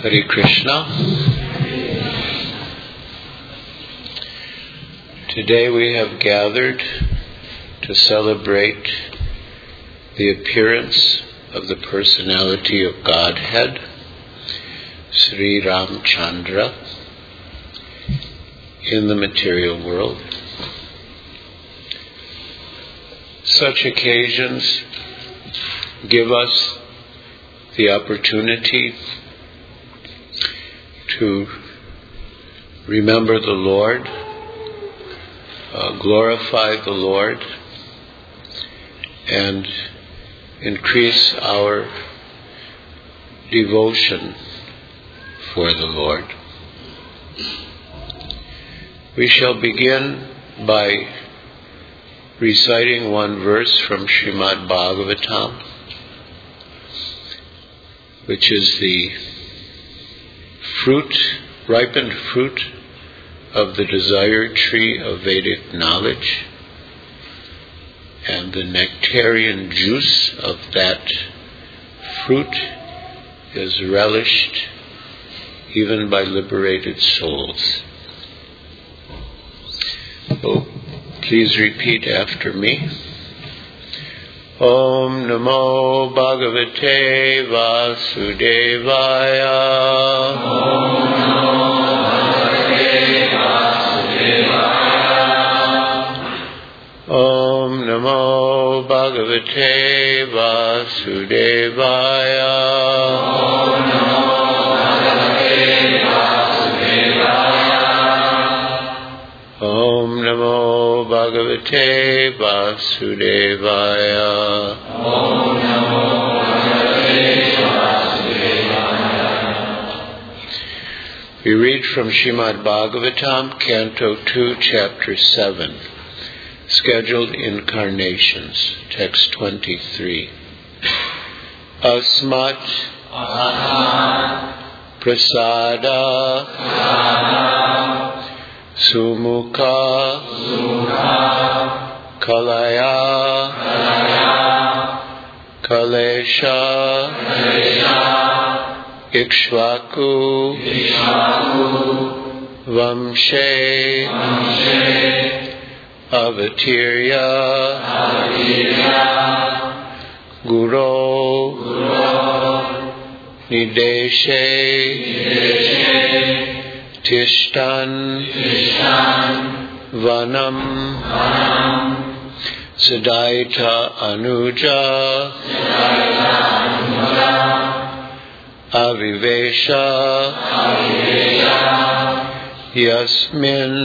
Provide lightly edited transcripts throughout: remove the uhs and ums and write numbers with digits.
Hare Krishna. Today we have gathered to celebrate the appearance of the personality of Godhead, Sri Ramchandra, in the material world. Such occasions give us the opportunity to remember the Lord, glorify the Lord, and increase our devotion for the Lord. We shall begin by reciting one verse from Srimad Bhagavatam, which is the ripened fruit of the desired tree of Vedic knowledge, and the nectarian juice of that fruit is relished even by liberated souls. So please repeat after me. Om Namo Bhagavate Vasudevaya. Om Namo Bhagavate Vasudevaya. Om Namo Bhagavate Vasudevaya. Om Namo Bhagavate Vasudevaya. Om Namo Bhagavate Vasudevaya. Om Namo Bhagavate Vasudevaya. We read from Srimad Bhagavatam, Canto 2, Chapter 7, Scheduled Incarnations, Text 23. Asmat Prasada Sumukha Kalaya Kalesha Ikshvaku Vamshe Avatirya Guru Nideshe Tishtan Vanam Sadaita Anuja Avivesha Yasmin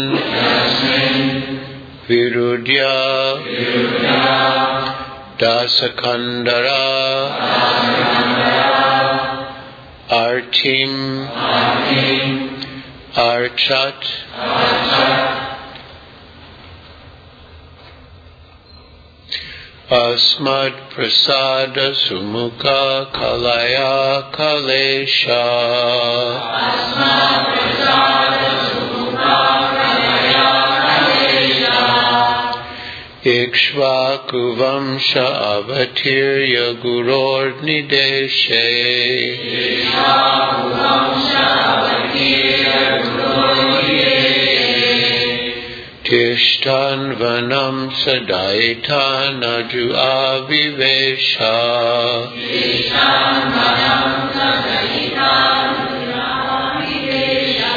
Virudya Dasakandara Artim Archat Asmad Prasada Sumukha Kalaya Kalesha. Asmad Prasada Sumukha Kalaya Kalesha. Ikshvaku Vamsha Avatirya Guror Nideshe. Ikshvaku Vamsha Avatirya Guror Nideshe. Tishtan Vanam Sadaita Naju Avivesha. Tishtan Vanam Sadaita Naju Avivesha.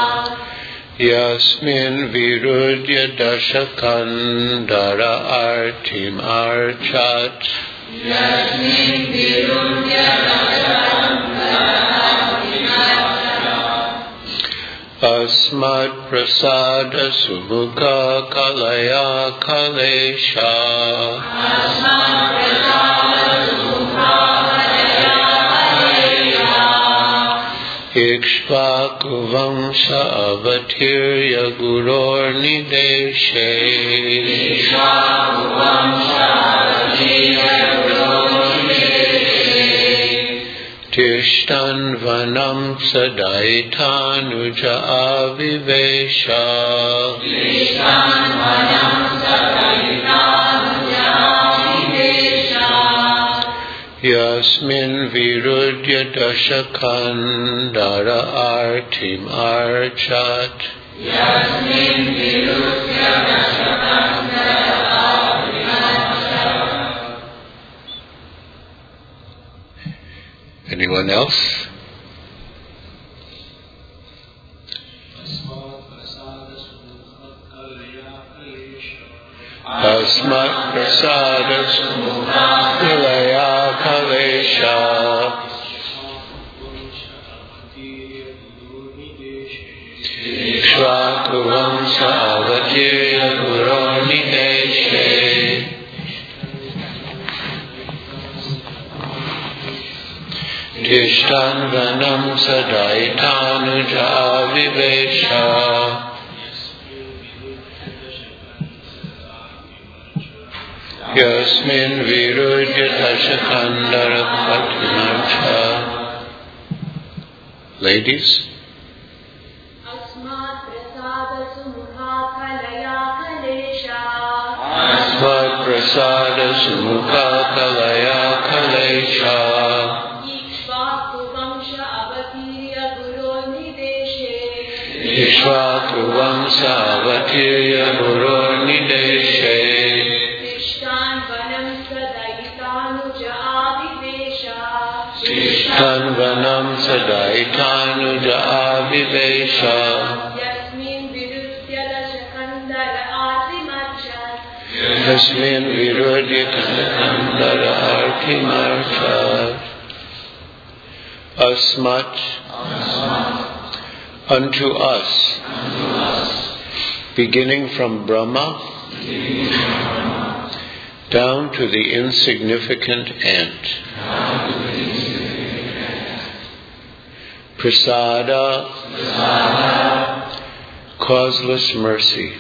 Yasmin Virudya Dasakandara Artim Archat. Yasmin Virudya Dasakandara Artim Archat. Asmad Prasada Sumukha Kalaya Kalesha. Asmad Prasada Sumukha Kalaya Kalesha. Ikshvaku Vamsha Avatirya Guror Nideshe. Ikshvaku Vamsha Avatirya Guror Nideshe. Tishtan Vanam Sadaita Nuja Avivesha. Tishtan Vanam Sadaita Nuja Avivesha. Yasmin virudya dashakandara artim archat. Yasmin virudya dashakandara artim archat. Anyone else? Asmat prasada sumukha kalaya kalesha. Ikshvaku vamsa avatirya guru nideshe. Tishtan vanam sadaitanuja avivesha. Yasmin virudya dashakandara patimarcha. Ladies? Asmat prasada sumukha kalaya kalesha. Asmat prasada sumukha kalaya kalesha. Ikshvaku vamsha avatirya guru nideshe. Ikshvaku vamsa avatirya guru nideshe. Tishtan vanam sadaitanuja avivesha. Yasmin virudya dashakandara artim archat. Yasmin virudya dashakandara artim archat. Asmat, unto us, beginning from Brahma, down to the insignificant ant. Prasada, causeless mercy.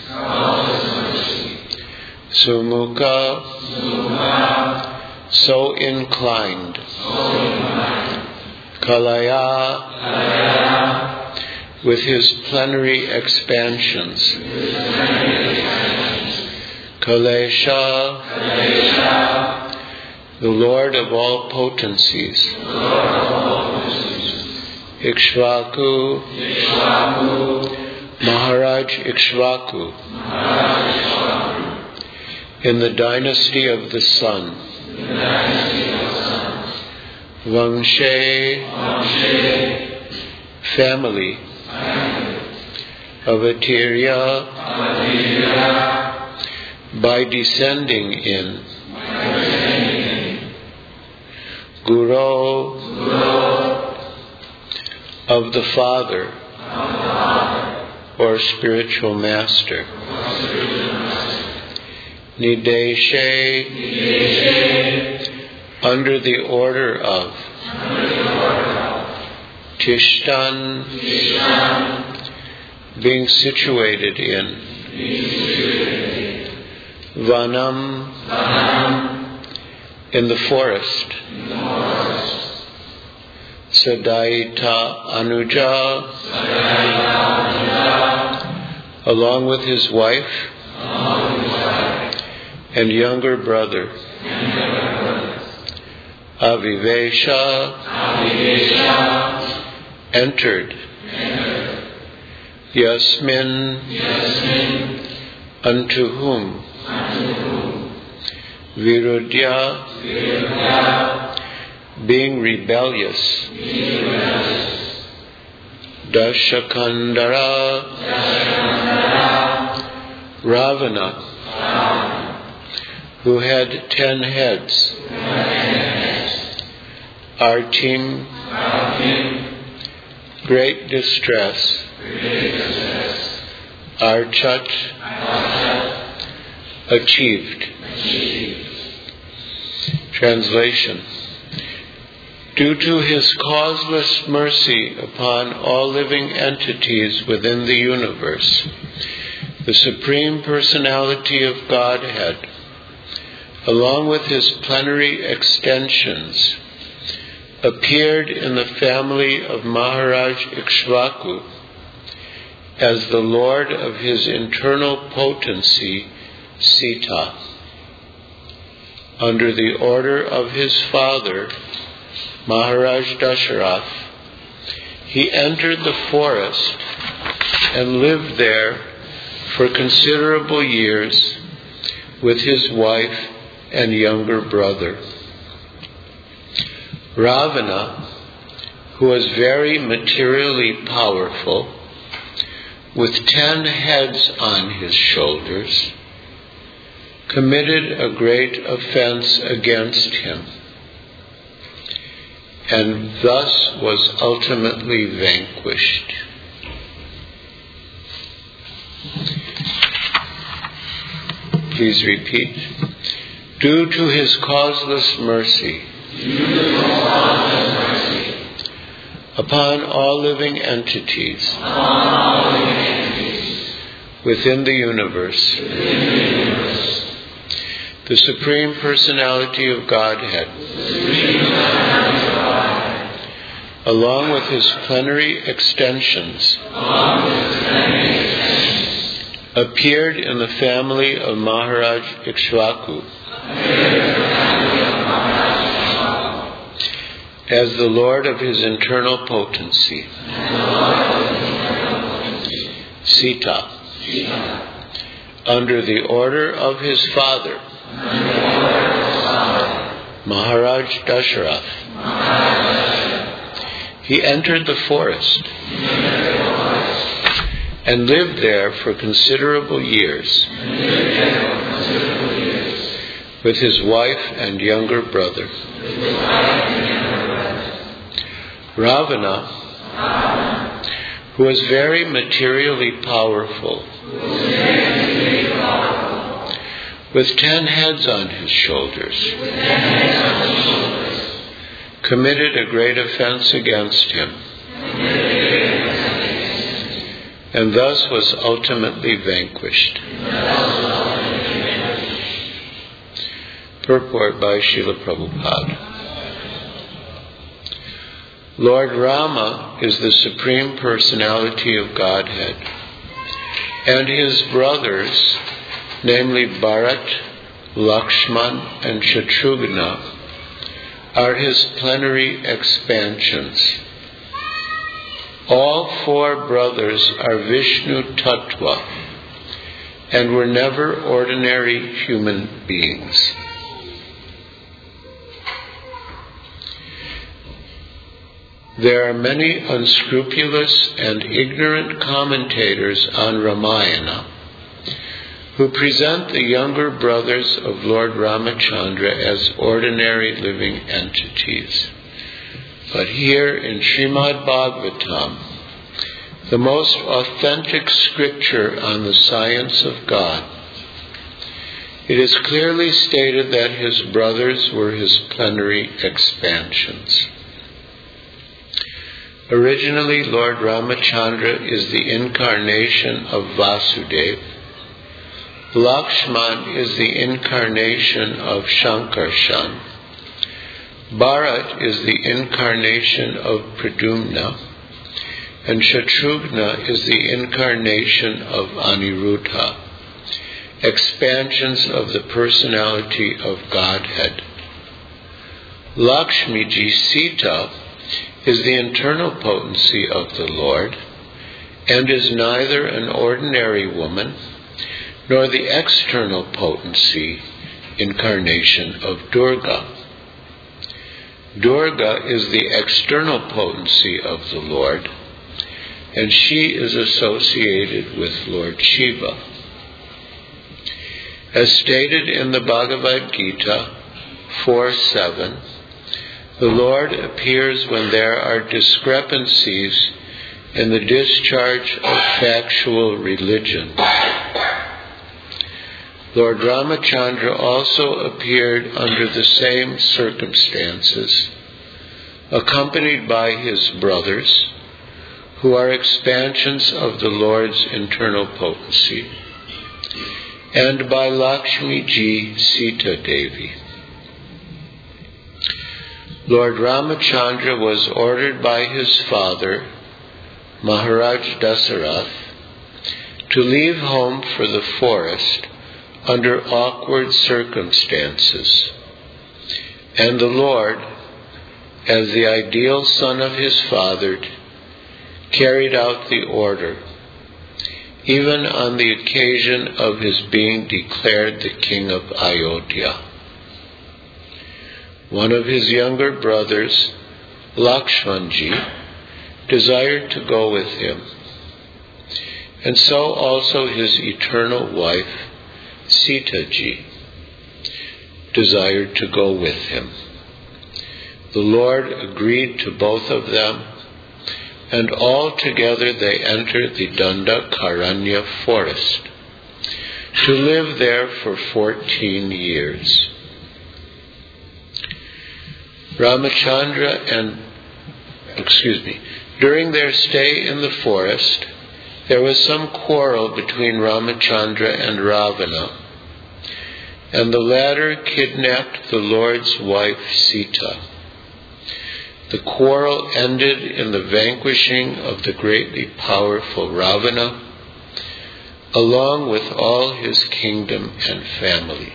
Sumukha, so inclined. Kalaya, with his plenary expansions. Kalesha, the Lord of all potencies. Ikshvaku, Maharaj Ikshvaku, in the dynasty of the sun. Vangshe, family. Avatirya, by descending in. Guru, of the Father, or spiritual master. Nideshe, under the order of. Tishtan, being situated in. Vanam, in the forest. Sadaita Anuja, along with his wife and younger brother. Avivesha, entered. Yasmin, unto whom? Virudya, being rebellious. Dashakandara, Ravana, who had 10 heads. Artim, great distress. Archat, achieved. Translation. Due to his causeless mercy upon all living entities within the universe, the Supreme Personality of Godhead, along with his plenary extensions, appeared in the family of Maharaj Ikshvaku as the Lord of his internal potency, Sita. under the order of his father, Maharaj Dasharath, he entered the forest and lived there for considerable years with his wife and younger brother. Ravana, who was very materially powerful, with 10 heads on his shoulders, committed a great offense against him, and thus was ultimately vanquished. Please repeat. Due to his causeless mercy, upon all living entities, within the universe, the Supreme Personality of Godhead, along with his plenary extensions, appeared in the family of Maharaj Ikshvaku as the Lord of his internal potency, Sita, under the order of his father, Maharaj Dasharath. He entered the forest and lived there for considerable years with his wife and younger brother. Ravana, who was very materially powerful, with 10 heads on his shoulders, committed a great offense against him, and thus was ultimately vanquished. Purport by Srila Prabhupada. Lord Rama is the Supreme Personality of Godhead, and his brothers, namely Bharat, Lakshman, and Shatrughna, are his plenary expansions. All 4 brothers are Vishnu Tattva and were never ordinary human beings. There are many unscrupulous and ignorant commentators on Ramayana who present the younger brothers of Lord Ramachandra as ordinary living entities. But here in Srimad Bhagavatam, the most authentic scripture on the science of God, it is clearly stated that his brothers were his plenary expansions. Originally, Lord Ramachandra is the incarnation of Vasudeva. Lakshman is the incarnation of Shankarshan. Bharat is the incarnation of Pradyumna, and Shatrughna is the incarnation of Aniruddha, expansions of the personality of Godhead. Lakshmiji Sita is the internal potency of the Lord, and is neither an ordinary woman nor the external potency, incarnation of Durga. Durga is the external potency of the Lord, and she is associated with Lord Shiva. As stated in the Bhagavad Gita 4:7, the Lord appears when there are discrepancies in the discharge of factual religion. Lord Ramachandra also appeared under the same circumstances, accompanied by his brothers, who are expansions of the Lord's internal potency, and by Lakshmi Ji Sita Devi. Lord Ramachandra was ordered by his father, Maharaj Dasarath, to leave home for the forest under awkward circumstances, And the Lord, as the ideal son of his father, carried out the order, even on the occasion of his being declared the king of Ayodhya. One of his younger brothers, Lakshmanji, desired to go with him, and so also his eternal wife, Sitaji, desired to go with him. The Lord agreed to both of them, and all together they entered the Dandakaranya forest, to live there for 14 years. During their stay in the forest, there was some quarrel between Ramachandra and Ravana, and the latter kidnapped the Lord's wife Sita. The quarrel ended in the vanquishing of the greatly powerful Ravana, along with all his kingdom and family.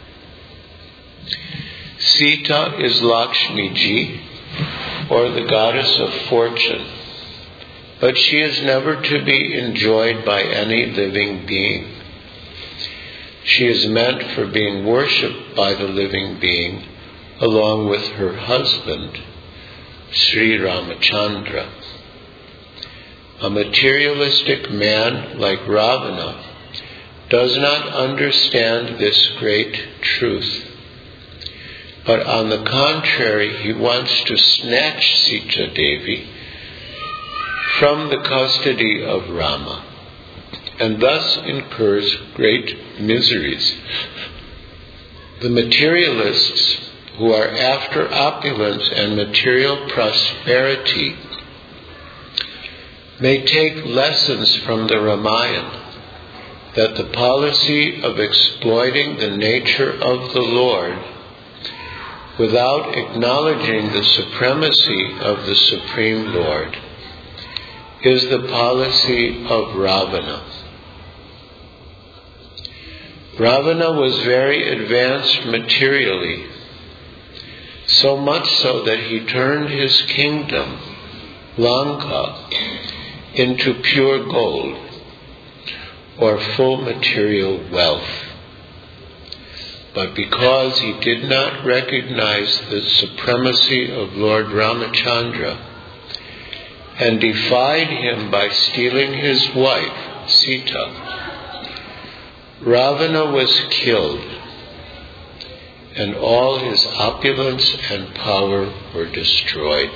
Sita is Lakshmiji, or the goddess of fortune, but she is never to be enjoyed by any living being. She is meant for being worshipped by the living being, along with her husband, Sri Ramachandra. A materialistic man like Ravana does not understand this great truth, but on the contrary, he wants to snatch Sita Devi from the custody of Rama, and thus incurs great miseries. The materialists who are after opulence and material prosperity may take lessons from the Ramayana that the policy of exploiting the nature of the Lord without acknowledging the supremacy of the Supreme Lord is the policy of Ravana. Ravana was very advanced materially, so much so that he turned his kingdom, Lanka, into pure gold, or full material wealth. But because he did not recognize the supremacy of Lord Ramachandra and defied him by stealing his wife, Sita, Ravana was killed, and all his opulence and power were destroyed.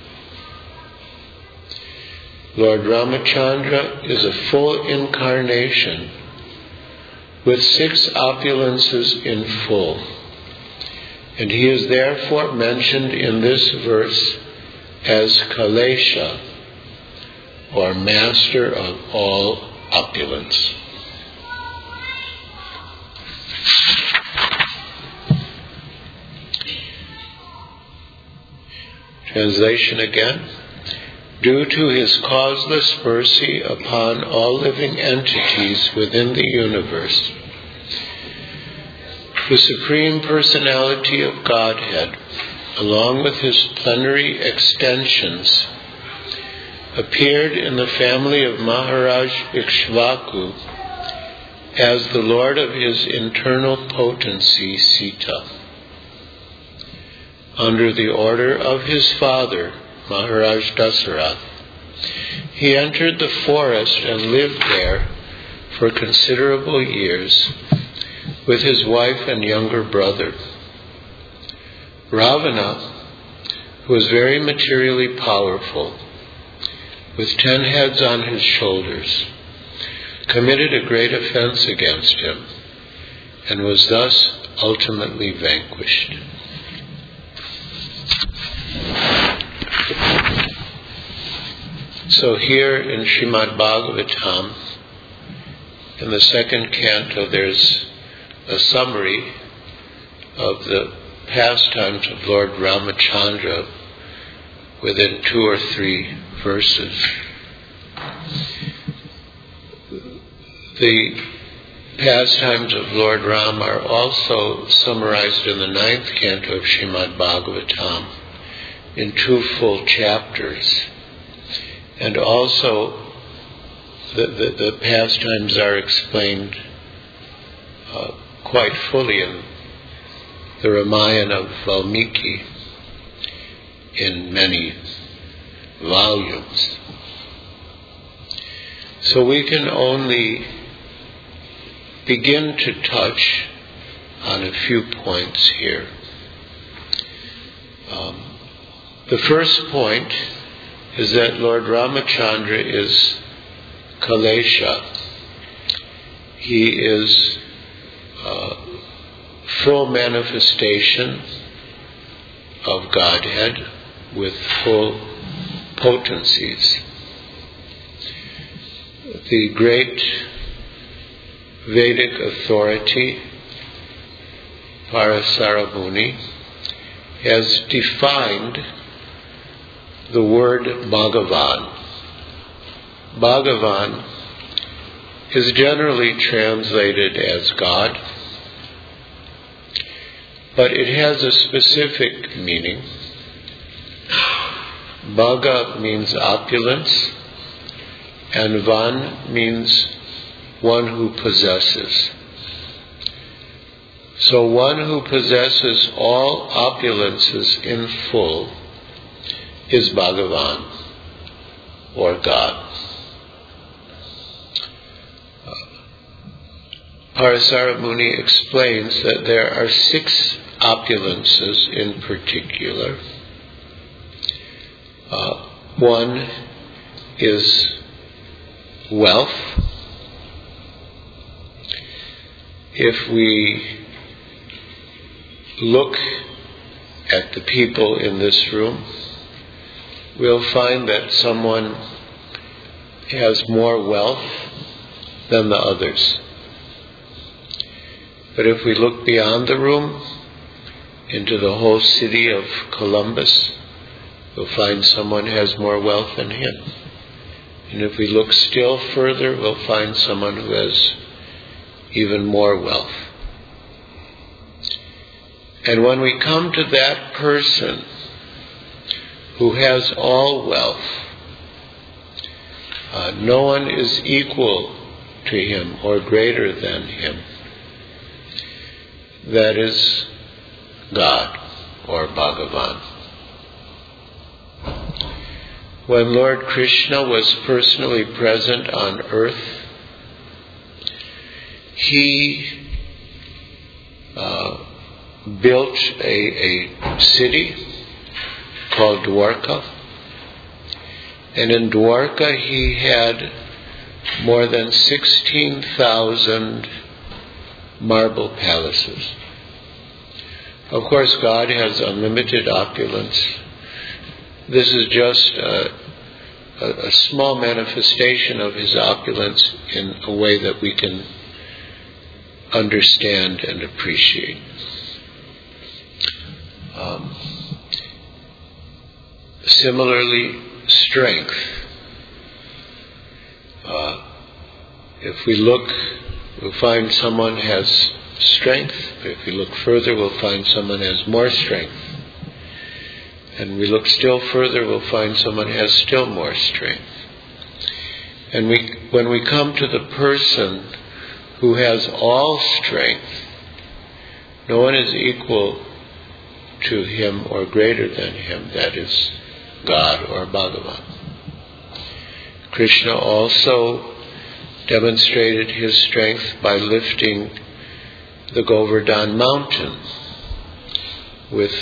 Lord Ramachandra is a full incarnation with 6 opulences in full, and he is therefore mentioned in this verse as Kalesha, or master of all opulence. Translation again. Due to his causeless mercy upon all living entities within the universe, the Supreme Personality of Godhead, along with his plenary extensions, appeared in the family of Maharaj Ikshvaku as the Lord of his internal potency, Sita. Under the order of his father, Maharaj Dasarath, he entered the forest and lived there for considerable years with his wife and younger brother. Ravana, who was very materially powerful, with 10 heads on his shoulders, committed a great offense against him and was thus ultimately vanquished. So here in Srimad Bhagavatam, in the 2nd canto, there's a summary of the pastimes of Lord Ramachandra within 2 or 3 verses. The pastimes of Lord Ram are also summarized in the 9th canto of Srimad Bhagavatam in 2 full chapters. And also the pastimes are explained quite fully in the Ramayana of Valmiki in many volumes. So we can only begin to touch on a few points here. The first point is that Lord Ramachandra is Kalesha. He is full manifestation of Godhead with full potencies. The great Vedic authority, Parasara Muni, has defined the word Bhagavan. Bhagavan is generally translated as God, but it has a specific meaning. Bhaga means opulence, and Van means one who possesses. So one who possesses all opulences in full is Bhagavan, or God. Parasara Muni explains that there are 6 opulences in particular. One is wealth. If we look at the people in this room, we'll find that someone has more wealth than the others. But if we look beyond the room, into the whole city of Columbus, we'll find someone has more wealth than him. And if we look still further, we'll find someone who has even more wealth. And when we come to that person who has all wealth, no one is equal to him or greater than him. That is God, or Bhagavan. When Lord Krishna was personally present on earth, he built a city called Dwarka. And in Dwarka he had more than 16,000 marble palaces. Of course, God has unlimited opulence. This is just a small manifestation of his opulence in a way that we can understand and appreciate. Similarly, strength. If we look, we'll find someone has strength. If we look further, we'll find someone has more strength. And we look still further, we'll find someone has still more strength. And when we come to the person who has all strength, no one is equal to him or greater than him. That is God, or Bhagavan. Krishna also demonstrated his strength by lifting the Govardhan mountain with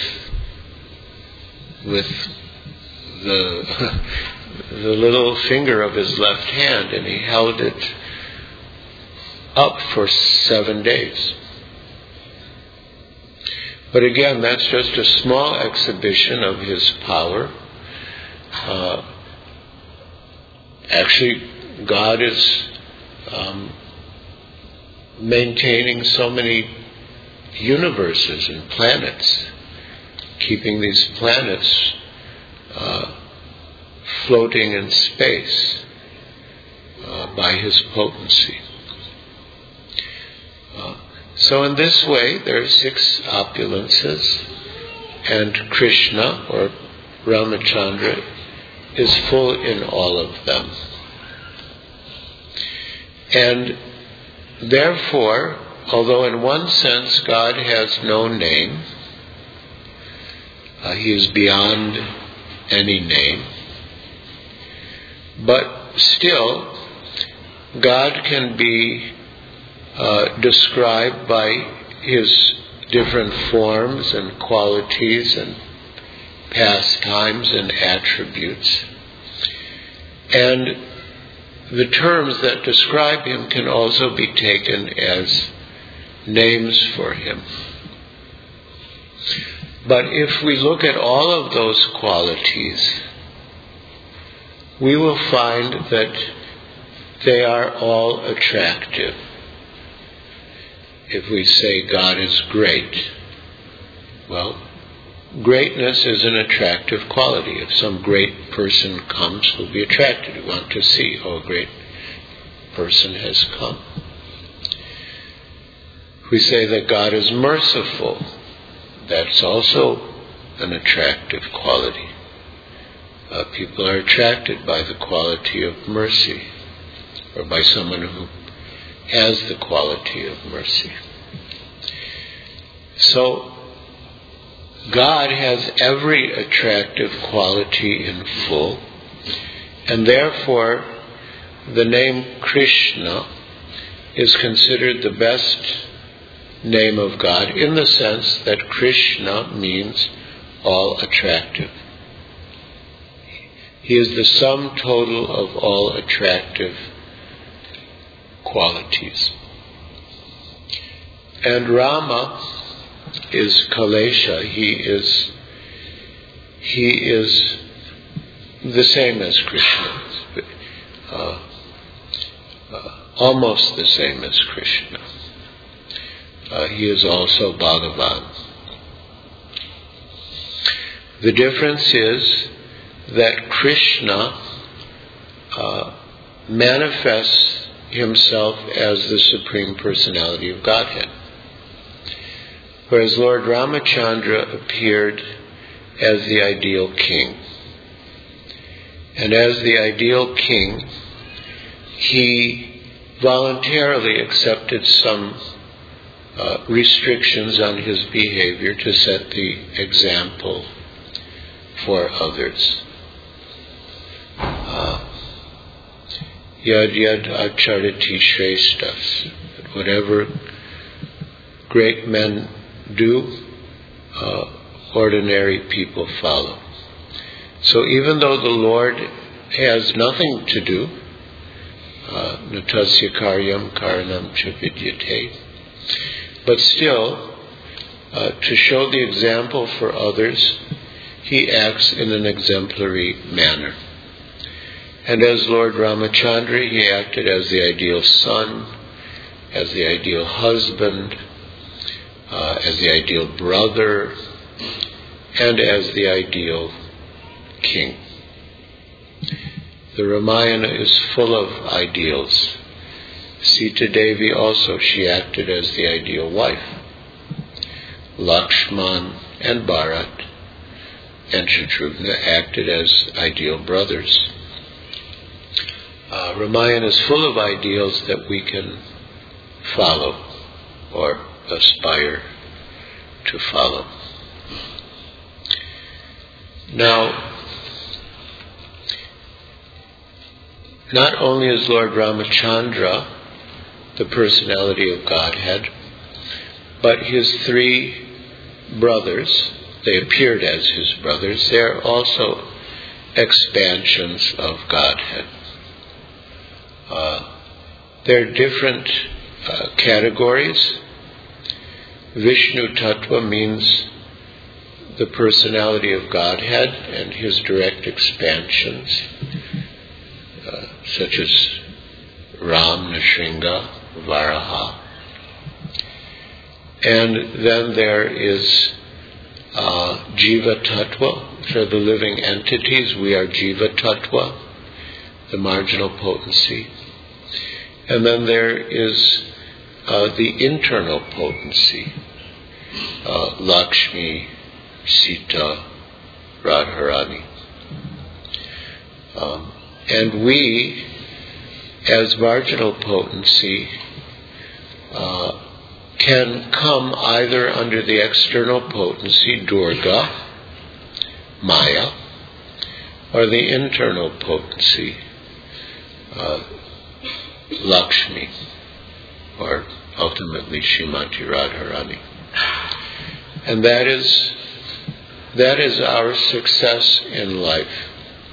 the little finger of his left hand, and he held it up for 7 days. But again, that's just a small exhibition of his power. Actually, God is maintaining so many universes and planets, keeping these planets floating in space by his potency. So in this way, there are 6 opulences, and Krishna, or Ramachandra, is full in all of them. And therefore, although in one sense God has no name, he is beyond any name, but still God can be described by his different forms and qualities and pastimes and attributes. And the terms that describe him can also be taken as names for him. But if we look at all of those qualities, we will find that they are all attractive. If we say God is great, well, greatness is an attractive quality. If some great person comes, we'll be attracted. We want to see, oh, a great person has come. If we say that God is merciful, that's also an attractive quality. People are attracted by the quality of mercy, or by someone who has the quality of mercy. So, God has every attractive quality in full, and therefore the name Krishna is considered the best name of God, in the sense that Krishna means all attractive. He is the sum total of all attractive qualities. And Rama is Kalesha. He is the same as Krishna, almost the same as Krishna. He is also Bhagavan. The difference is that Krishna manifests himself as the Supreme Personality of Godhead, whereas Lord Ramachandra appeared as the ideal king. And as the ideal king, he voluntarily accepted some restrictions on his behavior to set the example for others. Yad yad acharati shreshtas. Whatever great men do, ordinary people follow. So even though the Lord has nothing to do, natasya karyam karanam cha vidyate, but still, to show the example for others, he acts in an exemplary manner. And as Lord Ramachandra, he acted as the ideal son, as the ideal husband, as the ideal brother, and as the ideal king. The Ramayana is full of ideals. Sita Devi also, she acted as the ideal wife. Lakshman and Bharat and Shatrughna acted as ideal brothers. Ramayana is full of ideals that we can follow or aspire to follow. Now, not only is Lord Ramachandra the personality of Godhead, but his 3 brothers, they appeared as his brothers, they're also expansions of Godhead. They're different categories. Vishnu Tattva means the personality of Godhead and his direct expansions, such as Ram, Nrsimha, Varaha. And then there is Jiva Tattva, which are the living entities. We are Jiva Tattva, the marginal potency. And then there is the internal potency, Lakshmi, Sita, Radharani. And we, as marginal potency, can come either under the external potency, Durga, Maya, or the internal potency, Lakshmi, or ultimately Srimati Radharani. And that is our success in life.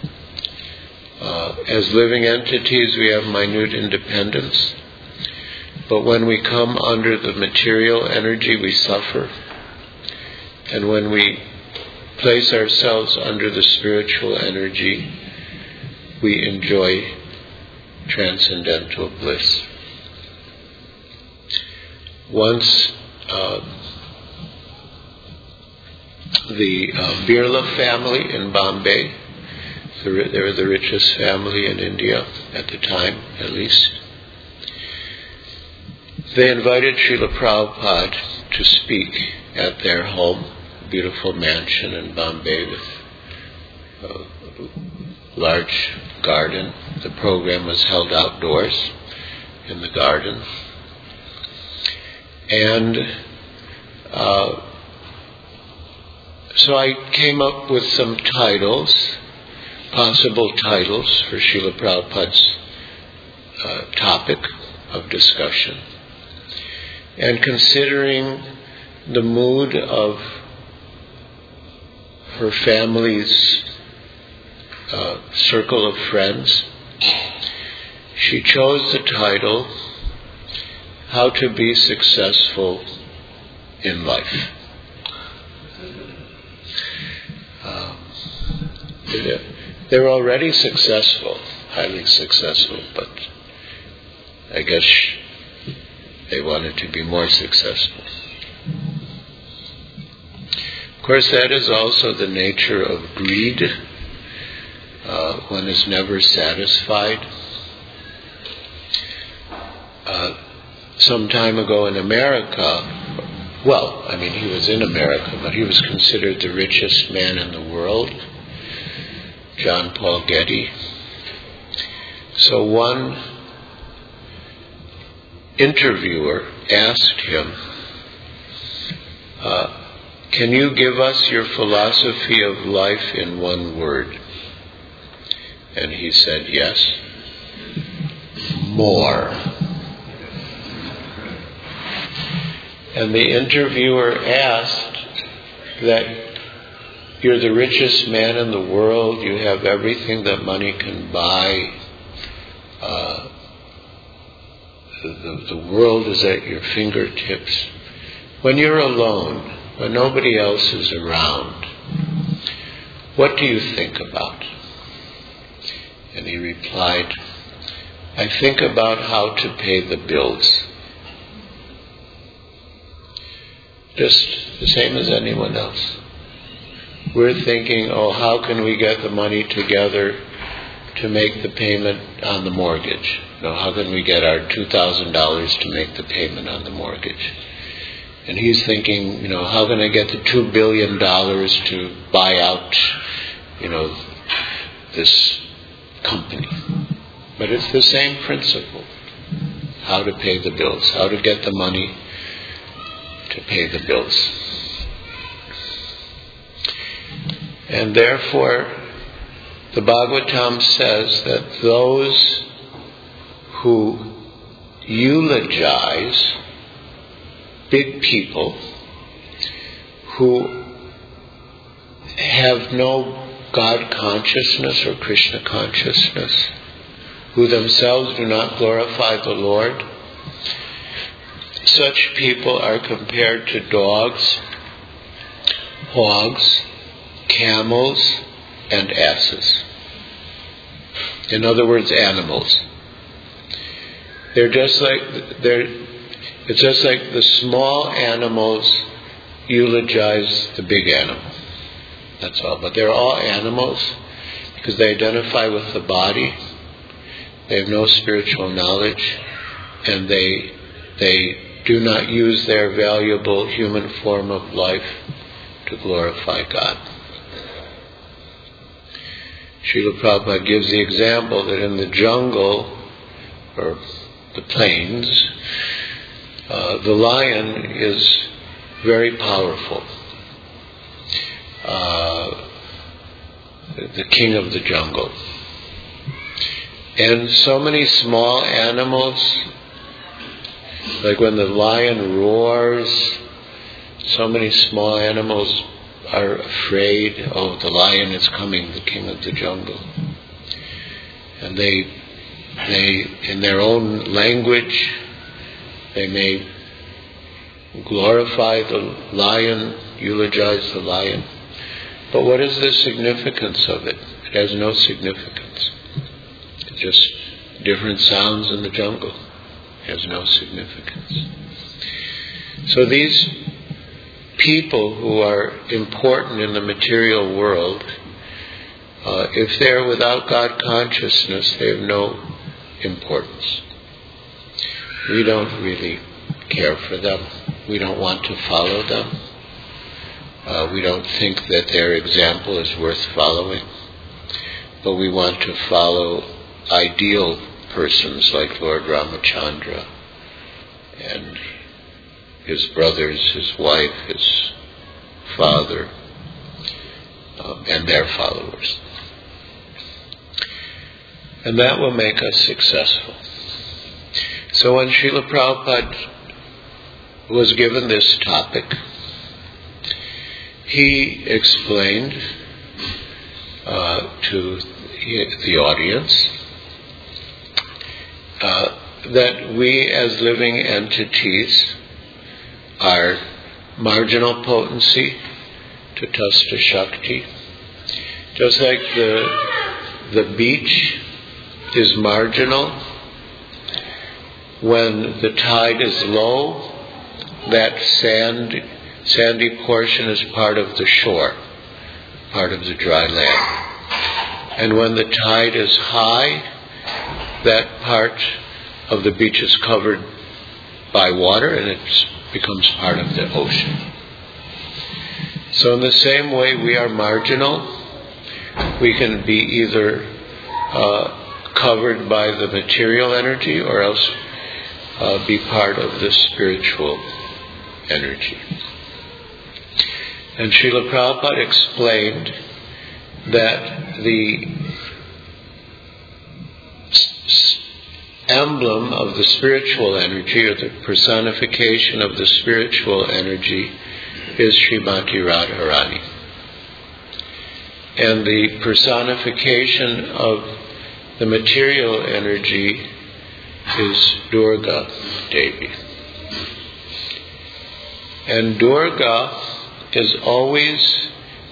As living entities, we have minute independence, but when we come under the material energy, we suffer. And when we place ourselves under the spiritual energy, we enjoy transcendental bliss. Once the Birla family in Bombay, they were the richest family in India at the time, at least, they invited Srila Prabhupada to speak at their home, a beautiful mansion in Bombay with a large garden. The program was held outdoors in the garden. And so I came up with some titles, possible titles for Srila Prabhupada's topic of discussion. And considering the mood of her family's circle of friends, she chose the title, How to Be Successful in Life. They were already successful, highly successful, but I guess they wanted to be more successful. Of course, that is also the nature of greed. One is never satisfied. Some time ago in America, he was in America, but he was considered the richest man in the world, John Paul Getty. So one interviewer asked him, can you give us your philosophy of life in one word? And he said, yes. More. And the interviewer asked that you're the richest man in the world, you have everything that money can buy, the world is at your fingertips. When you're alone, when nobody else is around, what do you think about? And he replied, I think about how to pay the bills. Just the same as anyone else. We're thinking, how can we get the money together to make the payment on the mortgage? How can we get our $2,000 to make the payment on the mortgage? And he's thinking, how can I get the $2 billion to buy out, this company? But it's the same principle. How to pay the bills, how to get the money to pay the bills. And therefore, the Bhagavatam says that those who eulogize big people, who have no God consciousness or Krishna consciousness, who themselves do not glorify the Lord, such people are compared to dogs, hogs, camels, and asses. In other words, animals. It's just like the small animals eulogize the big animal. That's all. But they're all animals because they identify with the body. They have no spiritual knowledge, and they They do not use their valuable human form of life to glorify God. Srila Prabhupada gives the example that in the jungle, or the plains, the lion is very powerful. The king of the jungle. And so many small animals, like when the lion roars, so many small animals are afraid, oh, the lion is coming, the king of the jungle. And they in their own language, they may glorify the lion, eulogize the lion. But what is the significance of it? It has no significance. It's just different sounds in the jungle. It has no significance. So these people who are important in the material world, if they're without God consciousness, they have no importance. We don't really care for them. We don't want to follow them. We don't think that their example is worth following. But we want to follow ideal persons like Lord Ramachandra and his brothers, his wife, his father, and their followers. And that will make us successful. So when Srila Prabhupada was given this topic, he explained to the audience that we as living entities are marginal potency, tatastha shakti. Just like the beach is marginal, when the tide is low, that sandy portion is part of the shore, part of the dry land. And when the tide is high, that part of the beach is covered by water and it becomes part of the ocean. So in the same way we are marginal, we can be either covered by the material energy or else be part of the spiritual energy. And Srila Prabhupada explained that the emblem of the spiritual energy, or the personification of the spiritual energy, is Srimati Radharani. And the personification of the material energy is Durga Devi. And Durga is always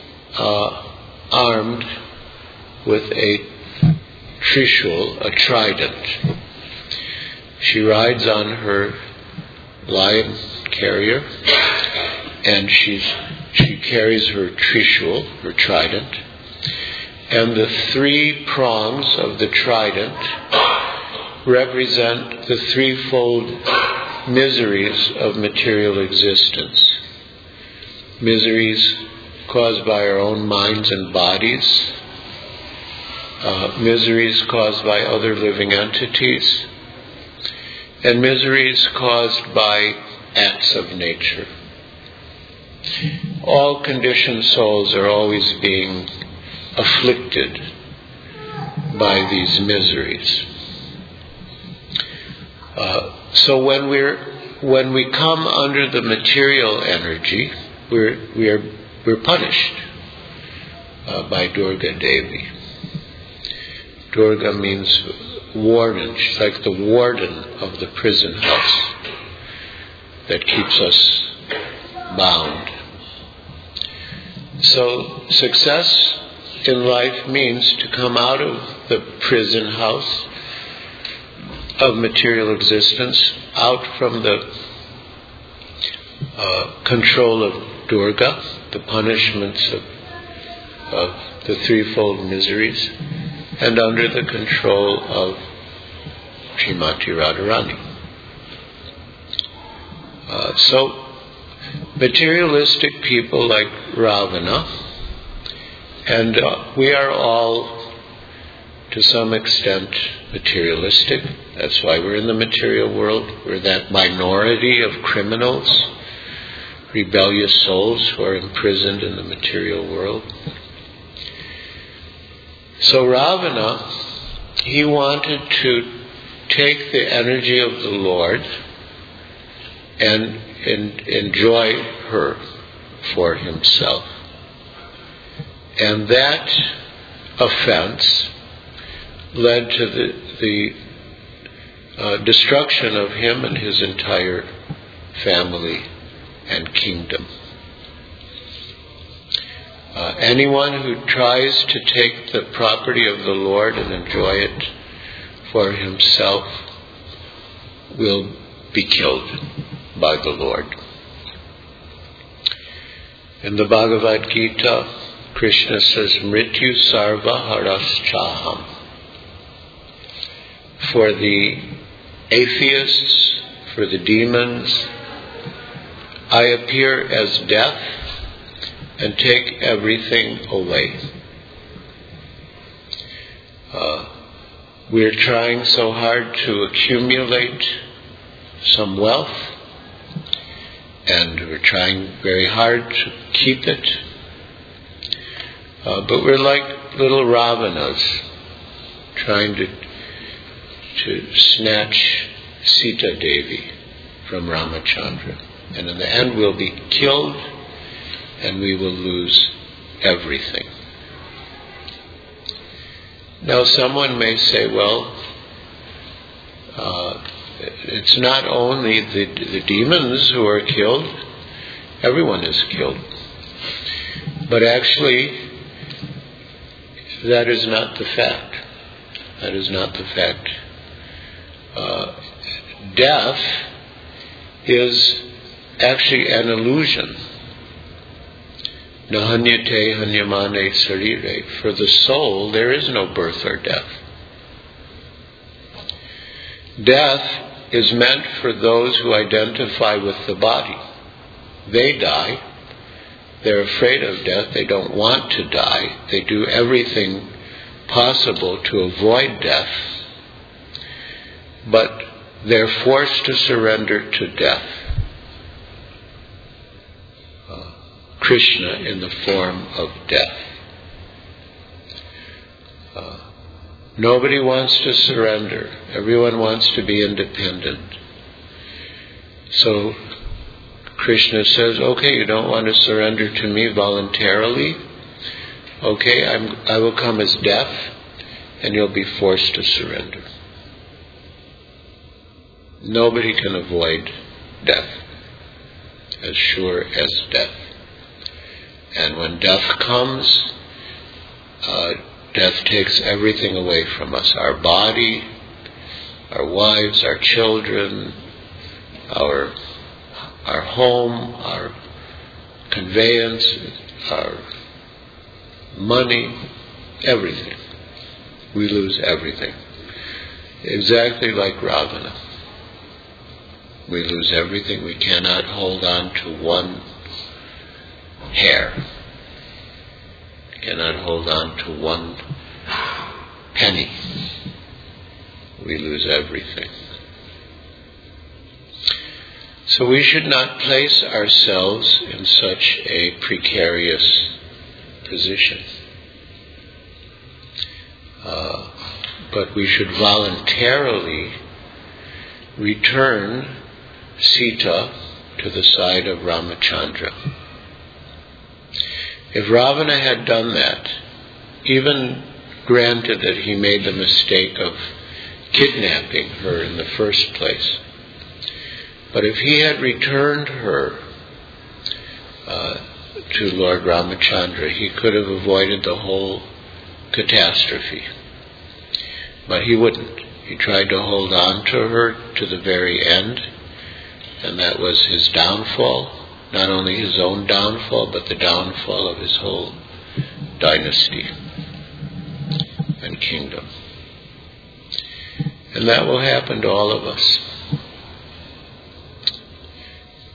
armed with a trishul, a trident. She rides on her lion carrier, and she carries her trishul, her trident, and the three prongs of the trident represent the threefold miseries of material existence. Miseries caused by our own minds and bodies, miseries caused by other living entities, and miseries caused by acts of nature. All conditioned souls are always being afflicted by these miseries. So when we come under the material energy, we're punished by Durga Devi. Durga means warden. She's like the warden of the prison house that keeps us bound. So success in life means to come out of the prison house of material existence, out from the control of Durga, the punishments of the threefold miseries, and under the control of Srimati Radharani. So materialistic people like Ravana, and we are all to some extent materialistic. That's why we're in the material world. We're that minority of criminals, rebellious souls who are imprisoned in the material world. So Ravana, he wanted to take the energy of the Lord and enjoy her for himself. And that offense led to the destruction of him and his entire family and kingdom. Anyone who tries to take the property of the Lord and enjoy it for himself will be killed by the Lord. In the Bhagavad Gita, Krishna says, Mrityu sarva haraschaham. For the atheists, for the demons, I appear as death and take everything away. We're trying so hard to accumulate some wealth, and we're trying very hard to keep it. But we're like little Ravanas trying to snatch Sita Devi from Ramachandra. And in the end we'll be killed and we will lose everything. Now someone may say, well, it's not only the demons who are killed, everyone is killed. But actually, that is not the fact. That is not the fact. Death is actually an illusion. Nahanyate hanyamane sarire. For the soul, there is no birth or death. Death is meant for those who identify with the body. They die. They're afraid of death. They don't want to die. They do everything possible to avoid death. But they're forced to surrender to death. Krishna in the form of death. Nobody wants to surrender. Everyone wants to be independent. So Krishna says, okay, you don't want to surrender to me voluntarily? Okay, I will come as death, and you'll be forced to surrender. Nobody can avoid death, as sure as death. And when death comes, death takes everything away from us. Our body, our wives, our children, our home, our conveyance, our money, everything. We lose everything. Exactly like Ravana. We lose everything. We cannot hold on to one hair. We cannot hold on to one penny. We lose everything. So we should not place ourselves in such a precarious position. But we should voluntarily return Sita to the side of Ramachandra. If Ravana had done that, even granted that he made the mistake of kidnapping her in the first place, but if he had returned her to Lord Ramachandra, he could have avoided the whole catastrophe. But he wouldn't. He tried to hold on to her to the very end, and that was his downfall. Not only his own downfall, but the downfall of his whole dynasty and kingdom. And that will happen to all of us.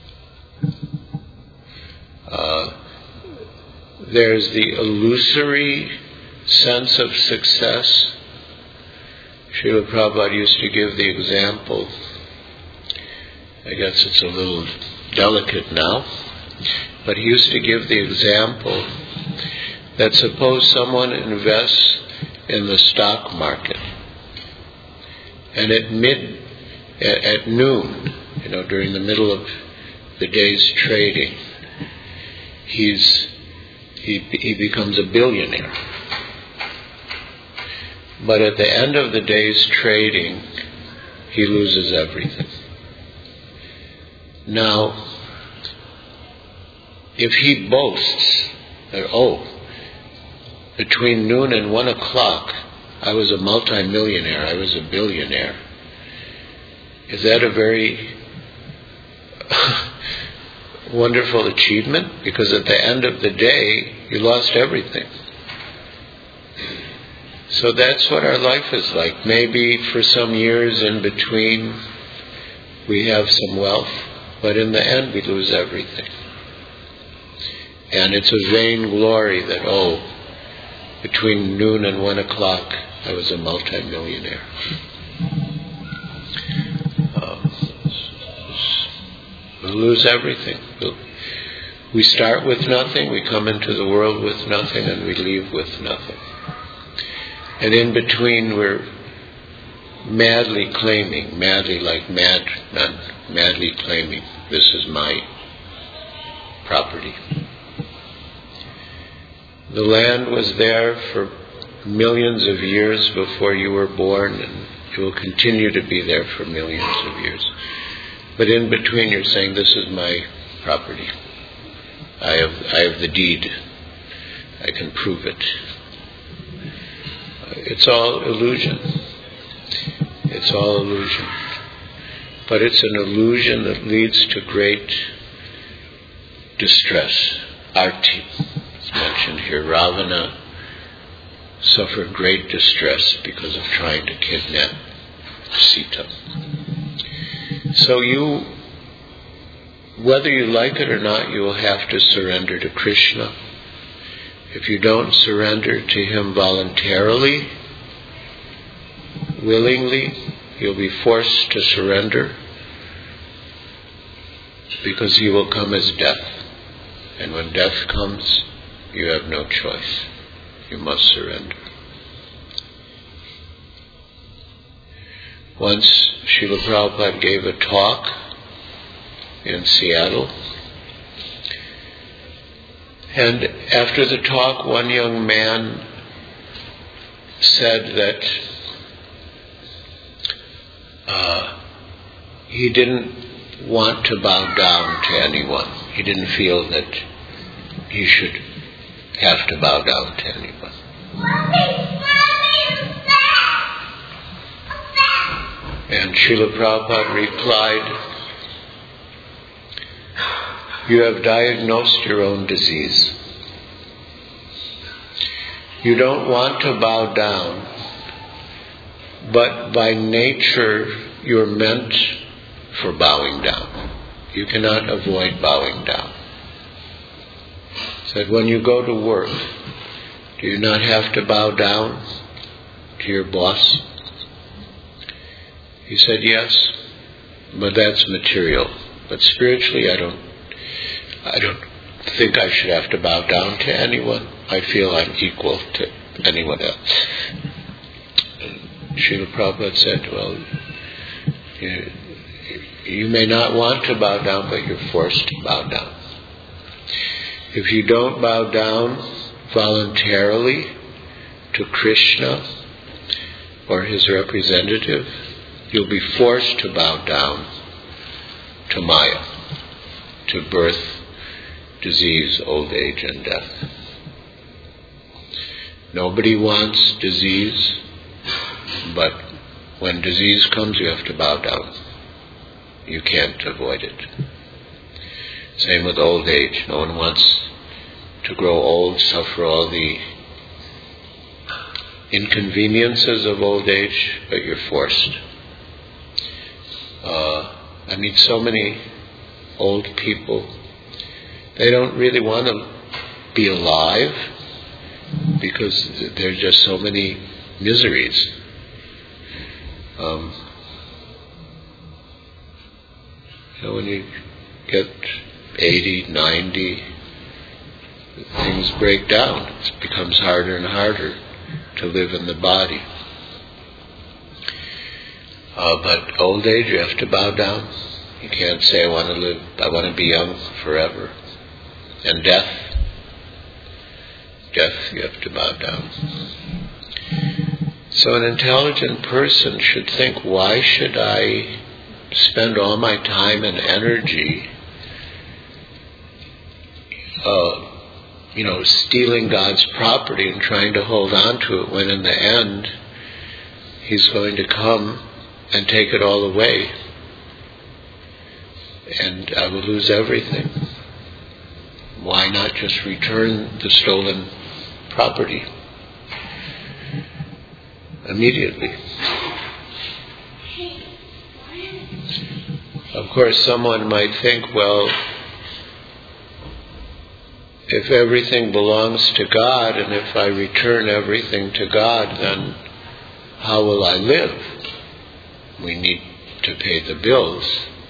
there's the illusory sense of success. Srila Prabhupada used to give the example, I guess it's a little delicate now, but he used to give the example that suppose someone invests in the stock market, and at noon, during the middle of the day's trading, he becomes a billionaire. But at the end of the day's trading, he loses everything. Now, if he boasts that, between noon and 1 o'clock, I was a multimillionaire, I was a billionaire, is that a very wonderful achievement? Because at the end of the day, you lost everything. So that's what our life is like. Maybe for some years in between, we have some wealth, but in the end, we lose everything. And it's a vain glory that, between noon and 1 o'clock, I was a multimillionaire. We'll lose everything. We start with nothing, we come into the world with nothing, and we leave with nothing. And in between, we're madly claiming, madly claiming, this is my property. The land was there for millions of years before you were born, and it will continue to be there for millions of years. But in between, you're saying, this is my property. I have the deed. I can prove it. It's all illusion. It's all illusion. But it's an illusion that leads to great distress. Arti is mentioned here. Ravana suffered great distress because of trying to kidnap Sita. So whether you like it or not, you will have to surrender to Krishna. If you don't surrender to Him voluntarily, willingly, you'll be forced to surrender, because He will come as death. And when death comes, you have no choice. You must surrender. Once Srila Prabhupada gave a talk in Seattle, and after the talk, one young man said that he didn't want to bow down to anyone. He didn't feel that he should have to bow down to anyone. And Srila Prabhupada replied, you have diagnosed your own disease. You don't want to bow down, but by nature you're meant for bowing down. You cannot avoid bowing down. Said, when you go to work, do you not have to bow down to your boss? He said, yes, but that's material. But spiritually, I don't think I should have to bow down to anyone. I feel I'm equal to anyone else. And Srila Prabhupada said, well, you may not want to bow down, but you're forced to bow down. If you don't bow down voluntarily to Krishna or His representative, you'll be forced to bow down to Maya, to birth, disease, old age, and death. Nobody wants disease, but when disease comes, you have to bow down. You can't avoid it. Same with old age. No one wants to grow old, suffer all the inconveniences of old age, but you're forced. I meet so many old people. They don't really want to be alive, because there are just so many miseries. When you get 80, 90, things break down. It becomes harder and harder to live in the body. But old age, you have to bow down. You can't say, I want to be young forever. And death, you have to bow down. So an intelligent person should think, why should I spend all my time and energy stealing God's property and trying to hold on to it, when in the end He's going to come and take it all away, and I will lose everything. Why not just return the stolen property immediately? Of course, someone might think, well, if everything belongs to God, and if I return everything to God, then how will I live? We need to pay the bills.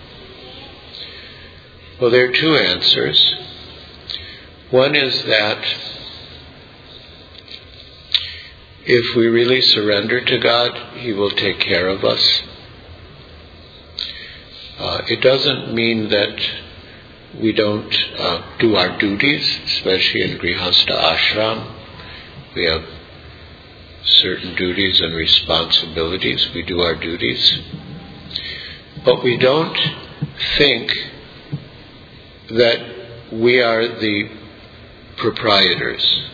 Well, there are two answers. One is that if we really surrender to God, He will take care of us. It doesn't mean that we don't do our duties, especially in Grihastha ashram. We have certain duties and responsibilities. We do our duties. But we don't think that we are the proprietors.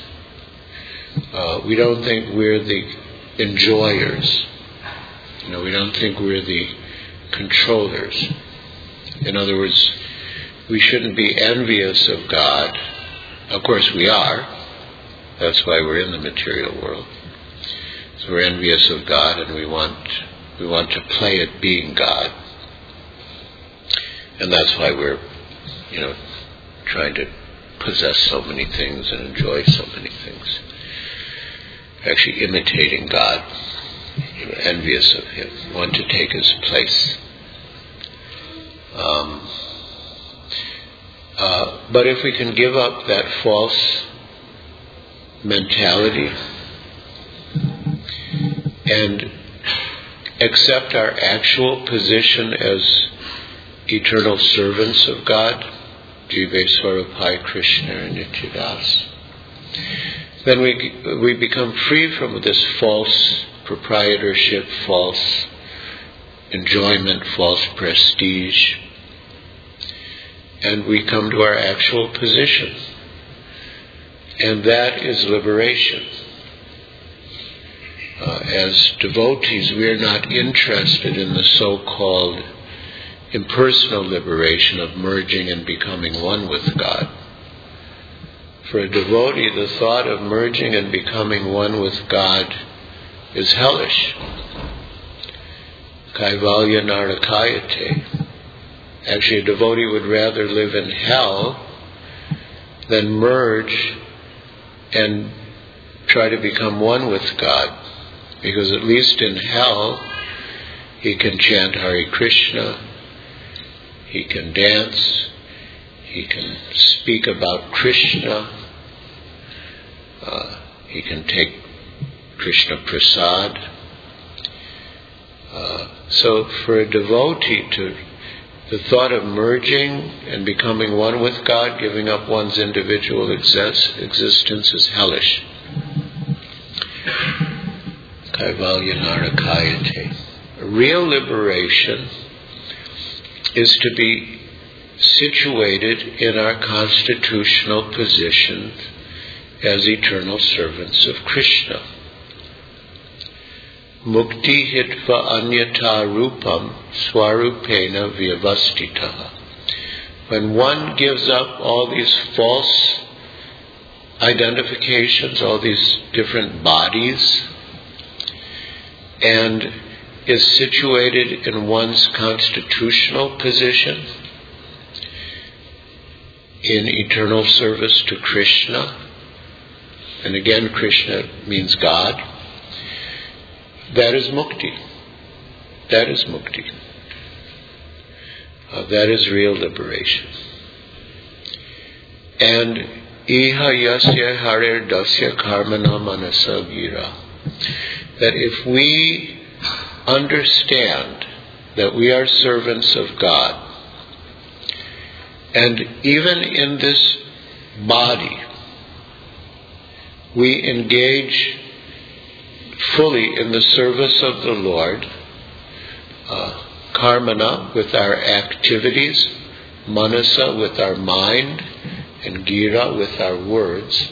We don't think we're the enjoyers. We don't think we're the controllers. In other words, we shouldn't be envious of God. Of course we are. That's why we're in the material world. So we're envious of God, and we want to play at being God. And that's why we're, trying to possess so many things and enjoy so many things. Actually imitating God, envious of Him, want to take His place. But if we can give up that false mentality and accept our actual position as eternal servants of God, Jiveswarapai Krishna and Nityadas, then we become free from this false proprietorship, false enjoyment, false prestige, and we come to our actual position. And that is liberation. As devotees, we are not interested in the so-called impersonal liberation of merging and becoming one with God. For a devotee, the thought of merging and becoming one with God is hellish. Kaivalya narakayate. Actually, a devotee would rather live in hell than merge and try to become one with God. Because at least in hell, he can chant Hare Krishna, he can dance, he can speak about Krishna, he can take Krishna Prasad. So for a devotee, the thought of merging and becoming one with God, giving up one's individual existence, is hellish. Kaivalya narakayate. Real liberation is to be situated in our constitutional position as eternal servants of Krishna. Mukti hitva anyata rupam swarupena vyavastitaha. When one gives up all these false identifications, all these different bodies, and is situated in one's constitutional position, in eternal service to Krishna, and again Krishna means God, that is mukti. That is mukti. That is real liberation. And iha yasya harer dasya karmana manasa gira. That if we understand that we are servants of God, and even in this body, we engage fully in the service of the Lord, karmana with our activities, manasa with our mind, and gira with our words,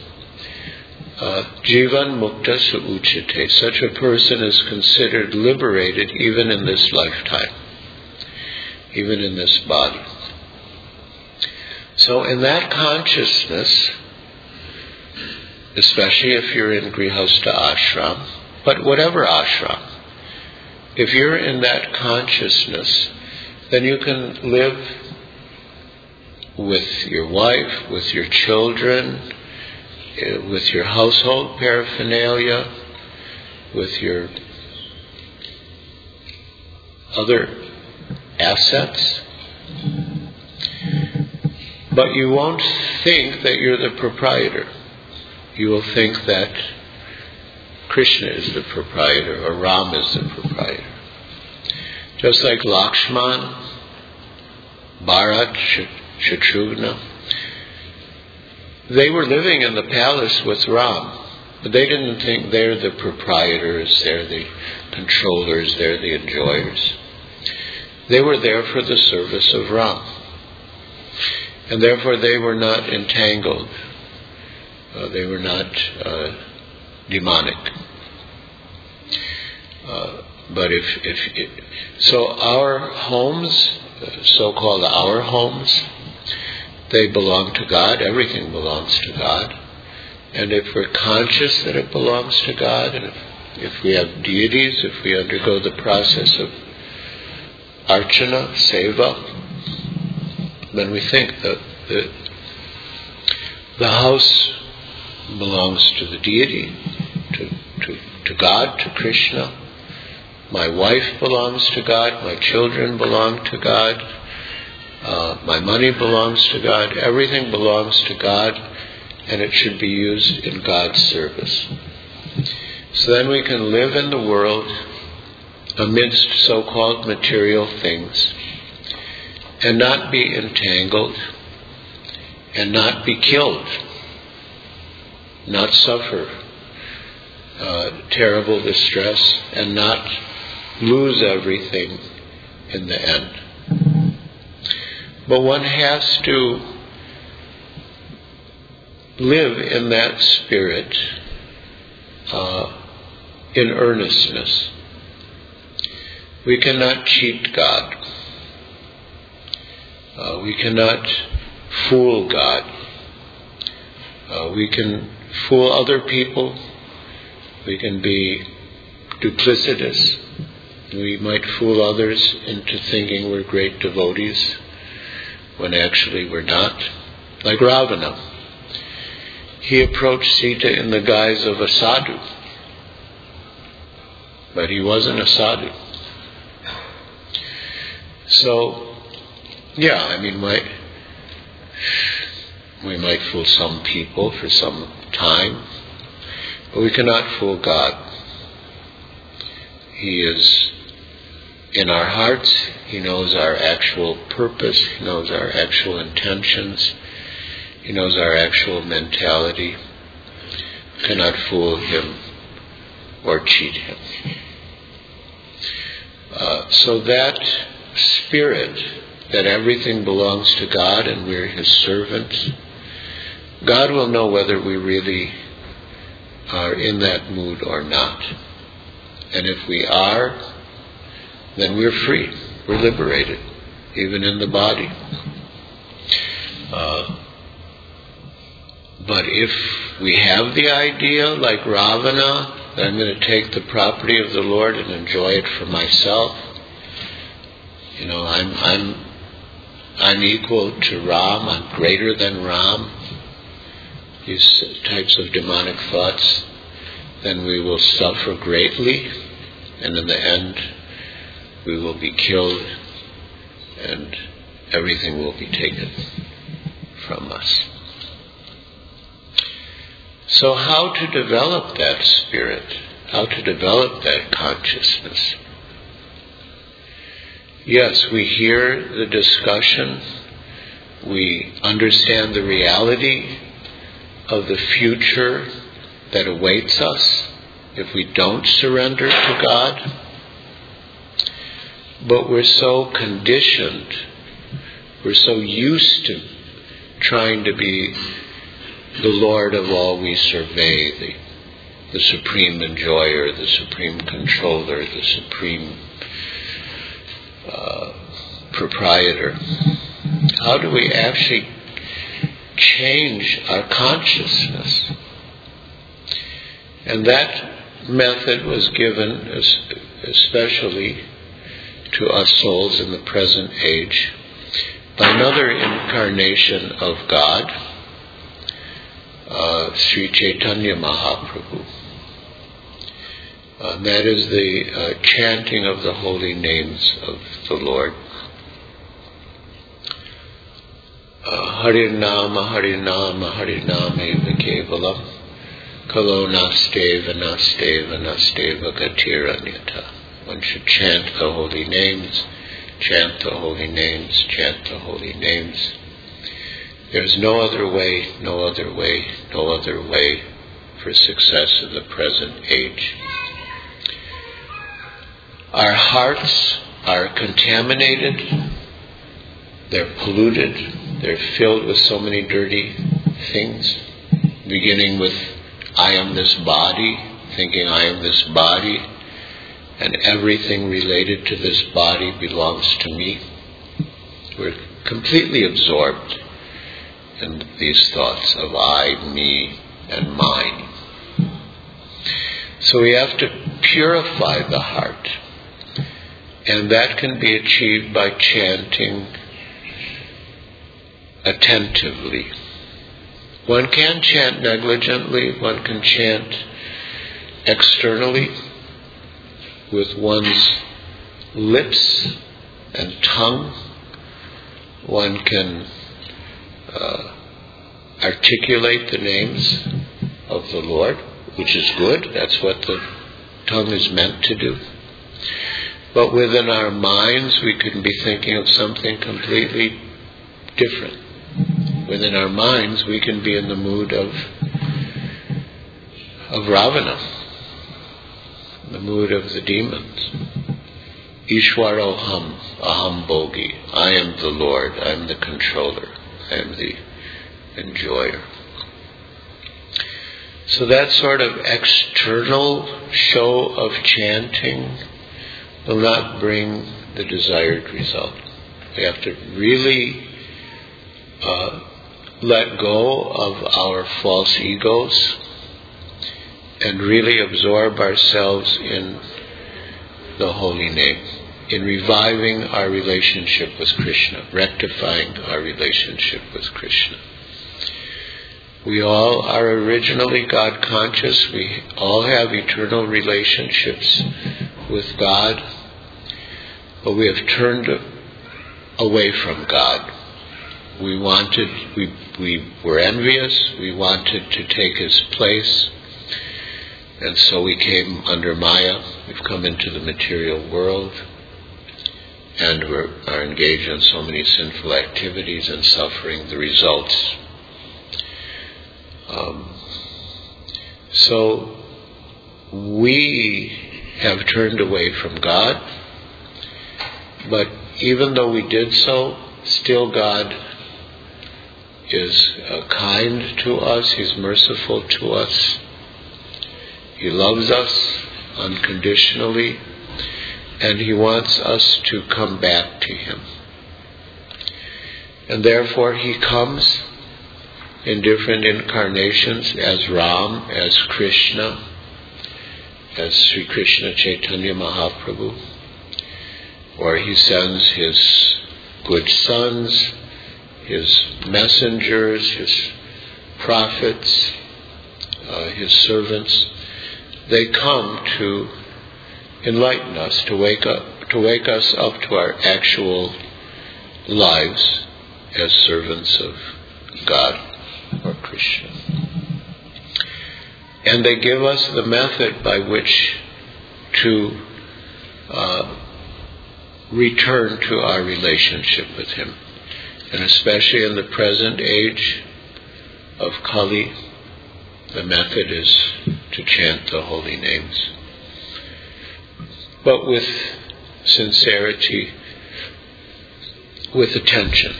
jivan mukta sa uchite. Such a person is considered liberated even in this lifetime, even in this body. So in that consciousness, especially if you're in Grihastha ashram, but whatever ashram, if you're in that consciousness, then you can live with your wife, with your children, with your household paraphernalia, with your other assets. But you won't think that you're the proprietor. You will think that Krishna is the proprietor, or Ram is the proprietor. Just like Lakshman, Bharat, Shatrughna, they were living in the palace with Ram, but they didn't think they're the proprietors, they're the controllers, they're the enjoyers. They were there for the service of Ram. And therefore they were not entangled. They were not demonic. But so our homes, so-called our homes, they belong to God. Everything belongs to God. And if we're conscious that it belongs to God, and if we have deities, if we undergo the process of archana, seva, then we think that the house belongs to the deity, to God, to Krishna. My wife belongs to God, my children belong to God, my money belongs to God, everything belongs to God, and it should be used in God's service. So then we can live in the world amidst so-called material things, and not be entangled, and not be killed, not suffer terrible distress, and not lose everything in the end. But one has to live in that spirit in earnestness. We cannot cheat God. We cannot fool God. We can fool other people. We can be duplicitous. We might fool others into thinking we're great devotees when actually we're not. Like Ravana. He approached Sita in the guise of a sadhu. But he wasn't a sadhu. So, yeah, I mean, we might fool some people for some time, but we cannot fool God. He is in our hearts. He knows our actual purpose. He knows our actual intentions. He knows our actual mentality. We cannot fool Him or cheat Him. So that spirit, that everything belongs to God and we're His servants, God will know whether we really are in that mood or not. And if we are, then we're free. We're liberated, even in the body. But if we have the idea, like Ravana, that I'm going to take the property of the Lord and enjoy it for myself, I'm I'm equal to Ram, I'm greater than Ram, these types of demonic thoughts, then we will suffer greatly, and in the end we will be killed and everything will be taken from us. So how to develop that spirit? How to develop that consciousness? Yes, we hear the discussion, we understand the reality of the future that awaits us if we don't surrender to God, but we're so conditioned, we're so used to trying to be the Lord of all we survey, the supreme enjoyer, the supreme controller, the supreme proprietor. How do we actually change our consciousness? And that method was given especially to us souls in the present age by another incarnation of God, Sri Chaitanya Mahaprabhu. That is the chanting of the holy names of the Lord. Harinama, Harinama, Harinama eva kevalam, kalo nasteva, nasteva, nasteva gatiranyata. One should chant the holy names, chant the holy names, chant the holy names. There's no other way, no other way, no other way for success in the present age. Our hearts are contaminated, they're polluted, they're filled with so many dirty things, beginning with I am this body, thinking I am this body, and everything related to this body belongs to me. We're completely absorbed in these thoughts of I, me, and mine. So we have to purify the heart, and that can be achieved by chanting attentively. One can chant negligently, one can chant externally with one's lips and tongue. One can articulate the names of the Lord, which is good. That's what the tongue is meant to do. But within our minds, we could be thinking of something completely different. Within our minds, we can be in the mood of Ravana, the mood of the demons. Ishwaroham, aham bogi. I am the Lord, I am the controller, I am the enjoyer. So that sort of external show of chanting will not bring the desired result. We have to really let go of our false egos and really absorb ourselves in the holy name, in reviving our relationship with Krishna, rectifying our relationship with Krishna. We all are originally God conscious. We all have eternal relationships with God, but we have turned away from God. We were envious, we wanted to take His place, and so we came under Maya. We've come into the material world, and are engaged in so many sinful activities and suffering the results. So we have turned away from God, but even though we did so, still God is kind to us, He's merciful to us, He loves us unconditionally, and He wants us to come back to Him. And therefore He comes in different incarnations as Ram, as Krishna, as Sri Krishna Chaitanya Mahaprabhu, or He sends His good sons, his messengers, his prophets, his servants. They come to enlighten us, to wake us up to our actual lives as servants of God or Krishna. And they give us the method by which to return to our relationship with him. And especially in the present age of Kali, the method is to chant the holy names. But with sincerity, with attention.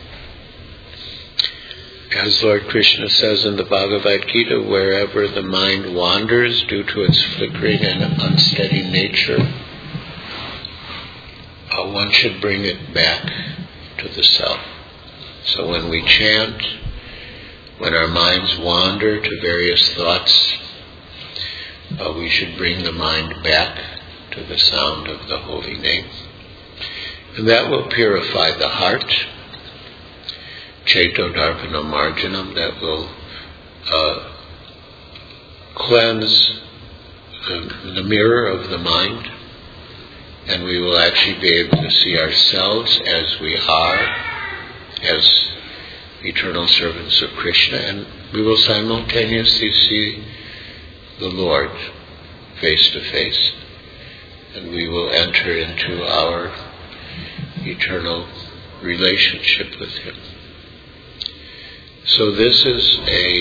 As Lord Krishna says in the Bhagavad Gita, wherever the mind wanders due to its flickering and unsteady nature, one should bring it back to the self. So when we chant, when our minds wander to various thoughts, we should bring the mind back to the sound of the holy name. And that will purify the heart, Cheto Darpana Marjanam, that will cleanse the mirror of the mind, and we will actually be able to see ourselves as we are, as eternal servants of Krishna, and we will simultaneously see the Lord face to face, and we will enter into our eternal relationship with him. So this is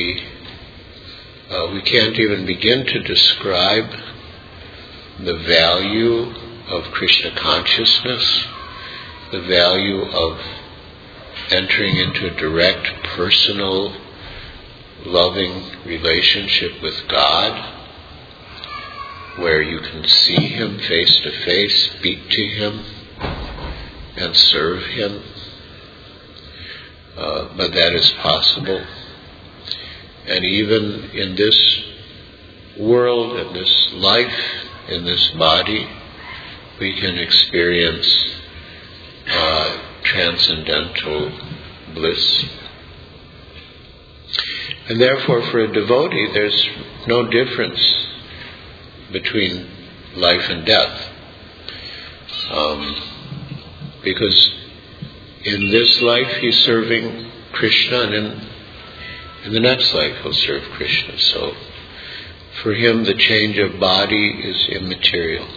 we can't even begin to describe the value of Krishna consciousness, the value of entering into a direct, personal, loving relationship with God, where you can see him face to face, speak to him, and serve him. But that is possible. And even in this world, in this life, in this body, we can experience transcendental bliss. And therefore, for a devotee, there's no difference between life and death. Because in this life he's serving Krishna, and in the next life he'll serve Krishna. So for him the change of body is immaterial.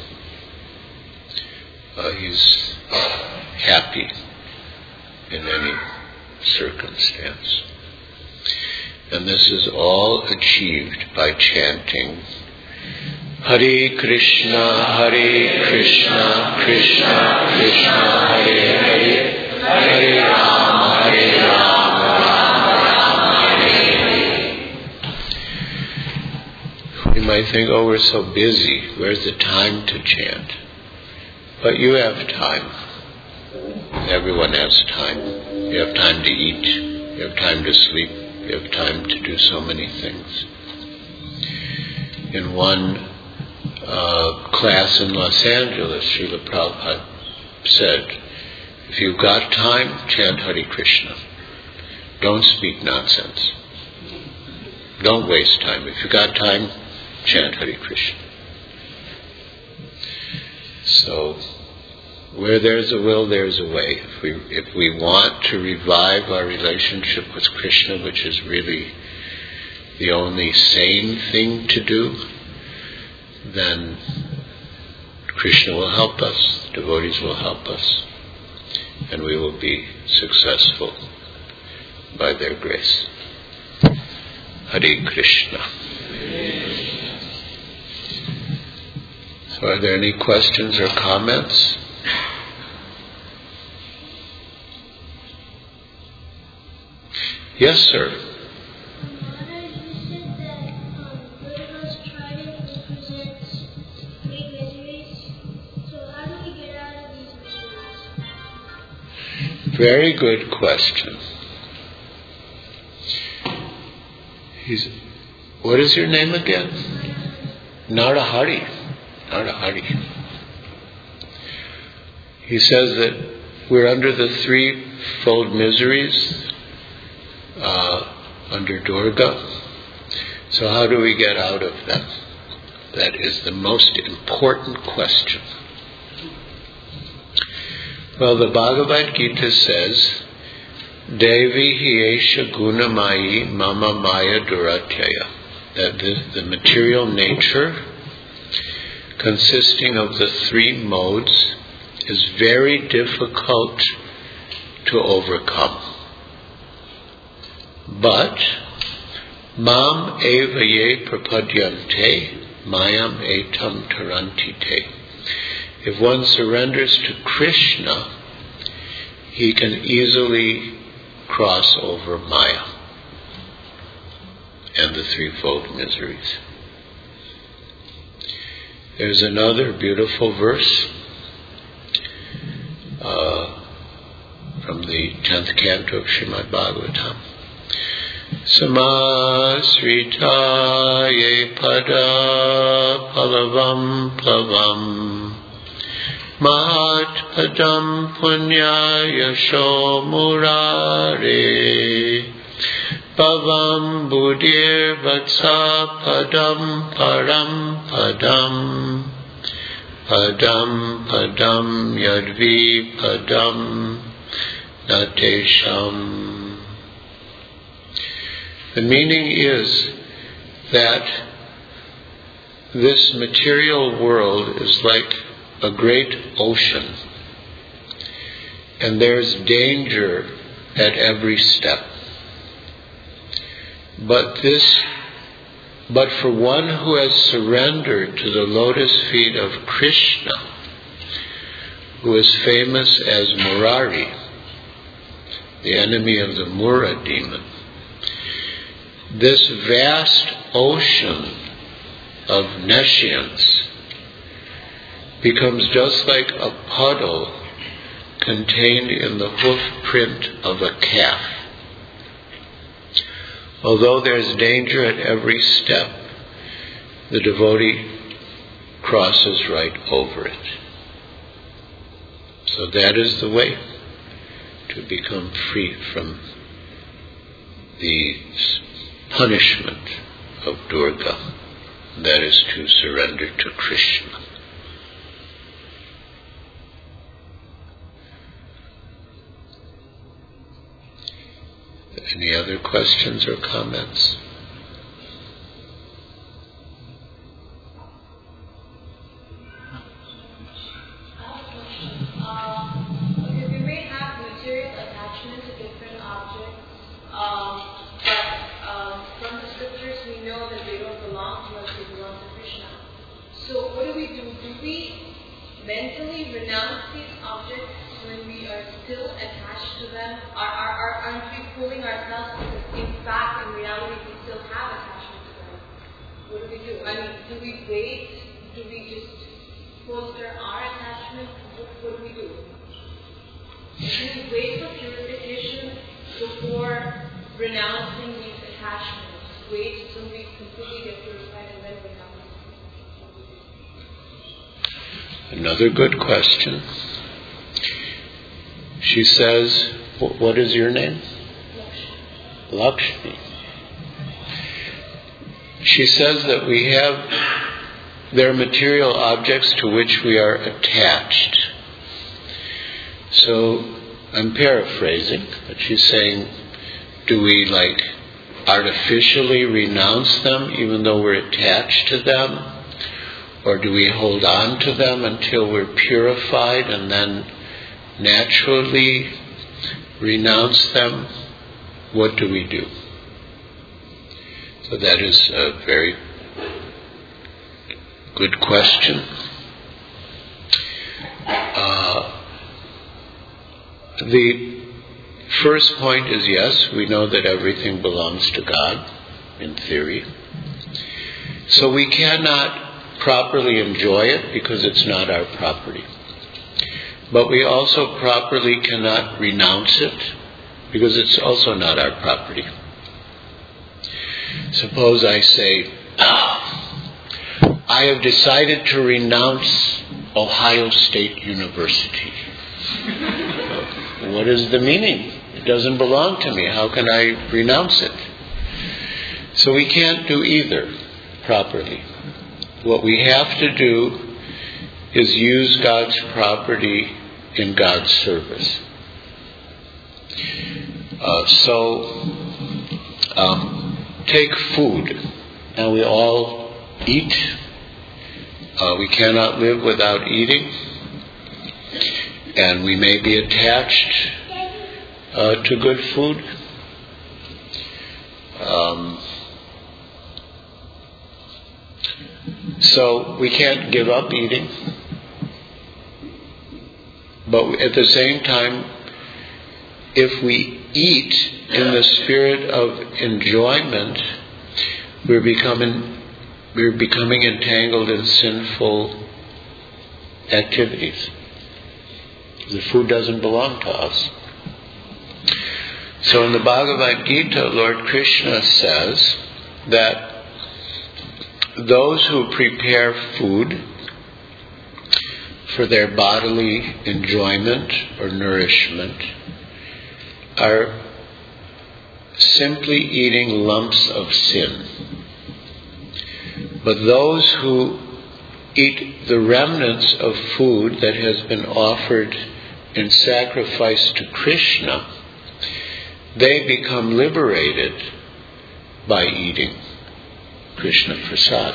He's happy in any circumstance. And this is all achieved by chanting Hare Krishna, Hare Krishna, Krishna Krishna, Hare Hare, Hare Rama, Hare Rama, Rama Rama, Hare Hare. We might think, oh, we're so busy, where's the time to chant? But you have time. Everyone has time. You have time to eat, you have time to sleep, you have time to do so many things. In one class in Los Angeles, Srila Prabhupada said, if you've got time, chant Hare Krishna. Don't speak nonsense. Don't waste time. If you've got time, chant Hare Krishna. So, where there's a will, there's a way. If we want to revive our relationship with Krishna, which is really the only sane thing to do, then Krishna will help us, devotees will help us, and we will be successful by their grace. Hare Krishna. So are there any questions or comments? Yes, sir. Very good question. What is your name again? Narahari. Narahari. He says that we're under the threefold miseries, under Durga. So how do we get out of them? That is the most important question. Well, the Bhagavad Gita says, Devi hiesha gunamayi mama maya duratyaya. That the material nature, consisting of the three modes, is very difficult to overcome. But mam eva ye prapadyante mayam etam tarantite. If one surrenders to Krishna, he can easily cross over Maya and the threefold miseries. There's another beautiful verse from the 10th canto of Srimad Bhagavatam. Samasrita ye pada palavam plavam Mahat padam punya yasho murare Bhavam buddhir vatsa padam param padam Padam padam yadvi padam natesham. The meaning is that this material world is like a great ocean, and there's danger at every step. But for one who has surrendered to the lotus feet of Krishna, who is famous as Murari, the enemy of the Mura demon, this vast ocean of nescience becomes just like a puddle contained in the hoof print of a calf. Although there's danger at every step, the devotee crosses right over it. So that is the way to become free from the punishment of Durga. That is to surrender to Krishna. Any other questions or comments? Okay, we may have material attachment to different objects, but from the scriptures we know that they don't belong to us, they belong to Krishna. So what do? Do we mentally renounce these objects when we are still attached to them? Aren't we fooling ourselves because in fact, in reality, we still have attachment to them? What do? I mean, do we wait? Do we just foster our attachment? What do? Do we wait for purification before renouncing these attachments? Wait till we completely get purified and then renounce? Another good question. She says, what is your name? Lakshmi. She says that there are material objects to which we are attached. So, I'm paraphrasing, but she's saying, do we artificially renounce them even though we're attached to them? Or do we hold on to them until we're purified and then naturally renounce them? What do we do? So that is a very good question. The first point is yes, we know that everything belongs to God, in theory. So we cannot properly enjoy it because it's not our property. But we also properly cannot renounce it because it's also not our property. Suppose I say, I have decided to renounce Ohio State University. What is the meaning? It doesn't belong to me. How can I renounce it? So we can't do either properly. What we have to do is use God's property in God's service. Take food. Now we all eat. We cannot live without eating. And we may be attached to good food. So we can't give up eating. But at the same time, if we eat in the spirit of enjoyment, we're becoming entangled in sinful activities. The food doesn't belong to us. So in the Bhagavad Gita, Lord Krishna says that those who prepare food for their bodily enjoyment or nourishment are simply eating lumps of sin. But those who eat the remnants of food that has been offered in sacrifice to Krishna, they become liberated by eating Krishna Prasad.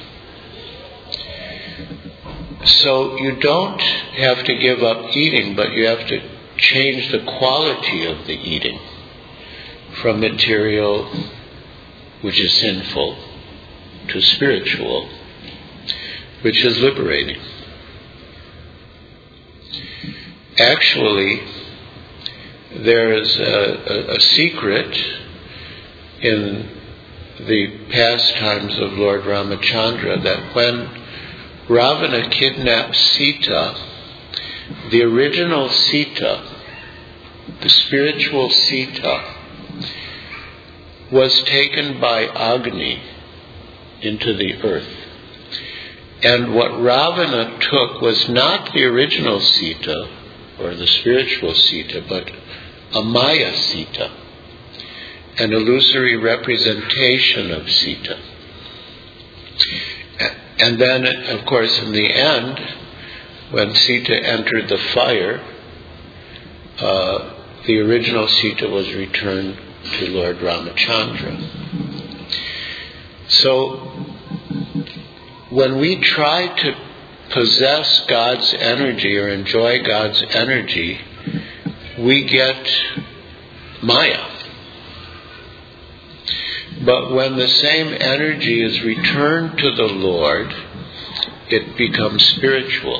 So you don't have to give up eating, but you have to change the quality of the eating from material, which is sinful, to spiritual, which is liberating. Actually, there is a secret in the pastimes of Lord Ramachandra that when Ravana kidnapped Sita, the original Sita, the spiritual Sita, was taken by Agni into the earth. And what Ravana took was not the original Sita, or the spiritual Sita, but a Maya Sita, an illusory representation of Sita. And then, of course, in the end, when Sita entered the fire, the original Sita was returned to Lord Ramachandra. So, when we try to possess God's energy or enjoy God's energy, we get Maya. But when the same energy is returned to the Lord, it becomes spiritual.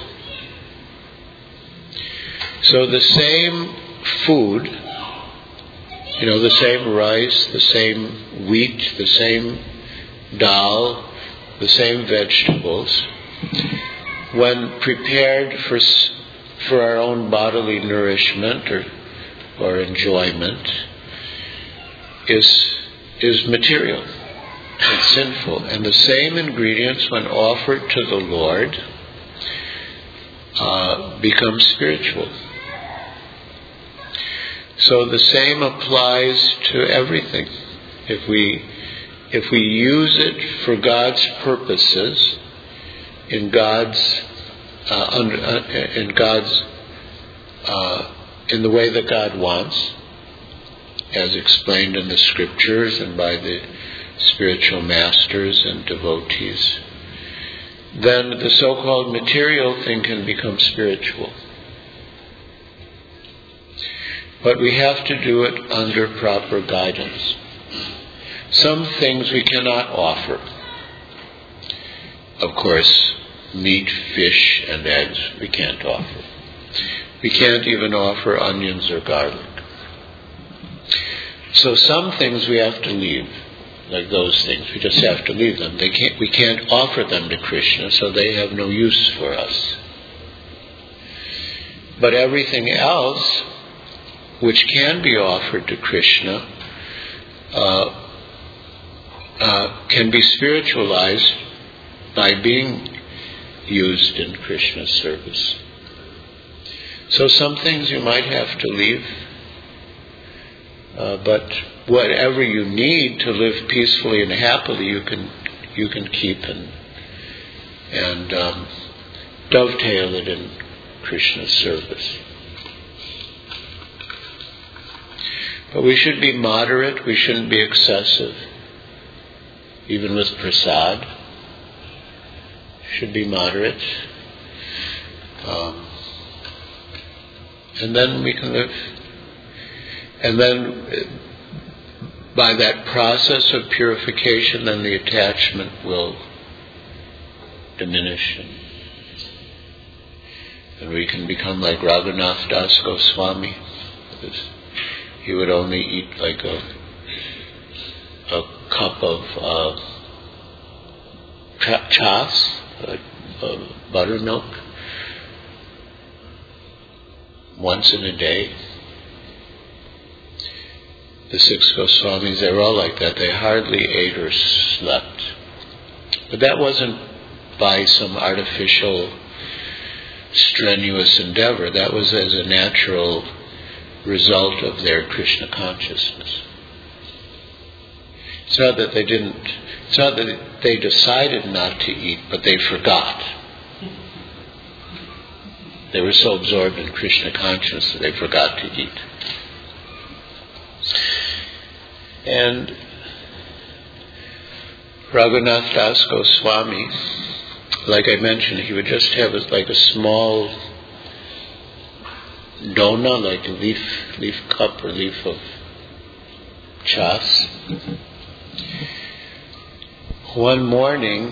So the same food, the same rice, the same wheat, the same dal, the same vegetables, when prepared for our own bodily nourishment or enjoyment, is material. It's sinful. And the same ingredients, when offered to the Lord, become spiritual. So the same applies to everything. If we use it for God's purposes, in the way that God wants, as explained in the scriptures and by the spiritual masters and devotees, then the so-called material thing can become spiritual. But we have to do it under proper guidance. Some things we cannot offer. Of course, meat, fish, and eggs we can't offer. We can't even offer onions or garlic. So some things we have to leave, like those things. We just have to leave them. We can't offer them to Krishna, so they have no use for us. But everything else, which can be offered to Krishna, can be spiritualized by being used in Krishna's service. So some things you might have to leave, but whatever you need to live peacefully and happily, you can keep and dovetail it in Krishna's service. But we should be moderate. We shouldn't be excessive. Even with prasad, should be moderate. And then we can live. And then by that process of purification, then the attachment will diminish. And we can become like Raghunath Das Goswami. He would only eat like a cup of chas, buttermilk, once in a day. The 6 Goswamis, they were all like that. They hardly ate or slept. But that wasn't by some artificial, strenuous endeavor. That was as a natural result of their Krishna consciousness. It's not that they decided not to eat, but they forgot. They were so absorbed in Krishna consciousness that they forgot to eat. And Raghunath Das Goswami, like I mentioned, he would just have like a small dona, like a leaf cup or leaf of chas. One morning,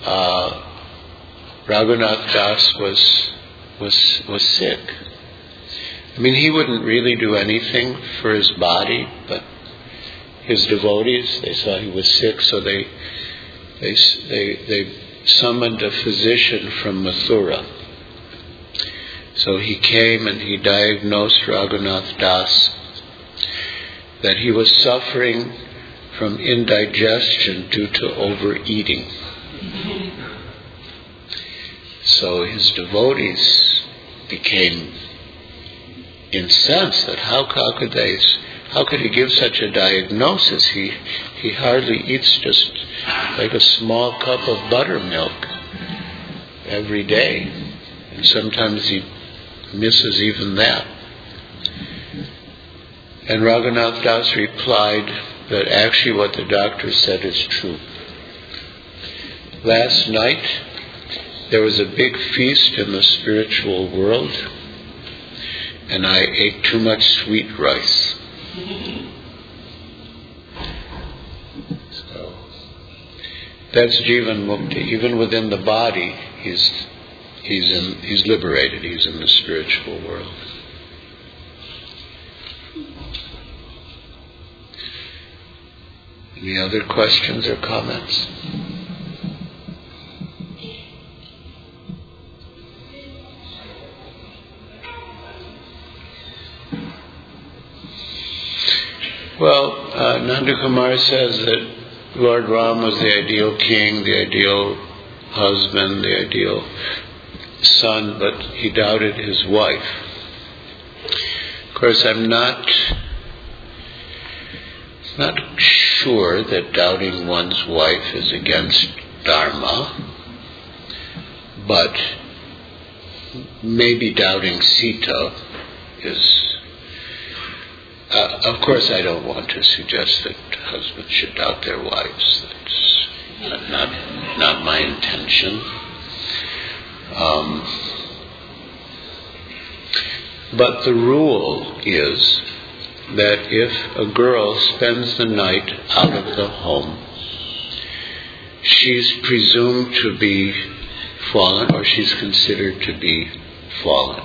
Raghunath Das was sick. I mean, he wouldn't really do anything for his body, but his devotees, they saw he was sick, so they summoned a physician from Mathura. So he came and he diagnosed Raghunath Das that he was suffering from indigestion due to overeating. So his devotees became incensed that how could he give such a diagnosis? He hardly eats just like a small cup of buttermilk every day, and sometimes he misses even that. And Raghunath Das replied that actually what the doctor said is true. Last night there was a big feast in the spiritual world, and I ate too much sweet rice. So that's Jivan Mukti. Even within the body, he's liberated. He's in the spiritual world. Any other questions or comments? Well, Nanda Kumar says that Lord Ram was the ideal king, the ideal husband, the ideal son, but he doubted his wife. Of course, I'm not sure that doubting one's wife is against Dharma, but maybe doubting Sita is. Of course, I don't want to suggest that husbands should doubt their wives. That's not my intention. But the rule is that if a girl spends the night out of the home, she's presumed to be fallen, or she's considered to be fallen.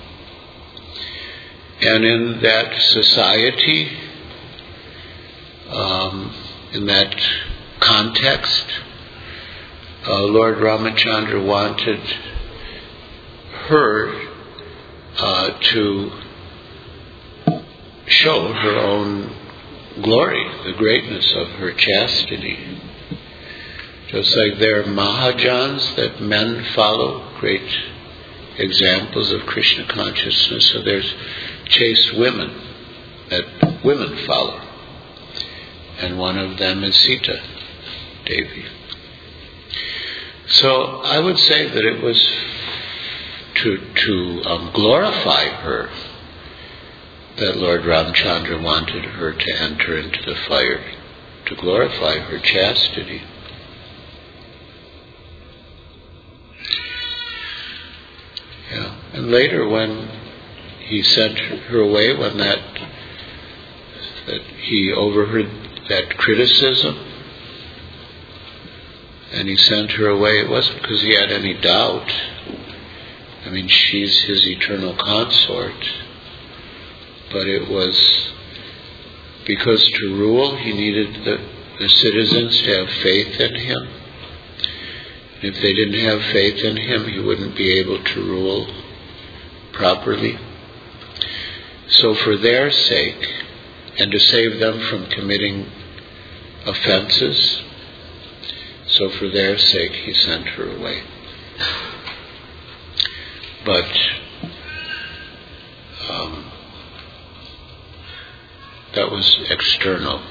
And in that society, in that context, Lord Ramachandra wanted her to show her own glory, the greatness of her chastity. Just like there are Mahajans that men follow, great examples of Krishna consciousness. So there's chaste women that women follow. And one of them is Sita Devi. So I would say that it was to glorify her that Lord Ramchandra wanted her to enter into the fire, to glorify her chastity. Yeah. And later when he sent her away, when that he overheard that criticism, and he sent her away, it wasn't because he had any doubt. I mean, she's his eternal consort. But it was because to rule, he needed the citizens to have faith in him. If they didn't have faith in him, he wouldn't be able to rule properly. So for their sake, and to save them from committing offenses, so for their sake he sent her away. But that was external.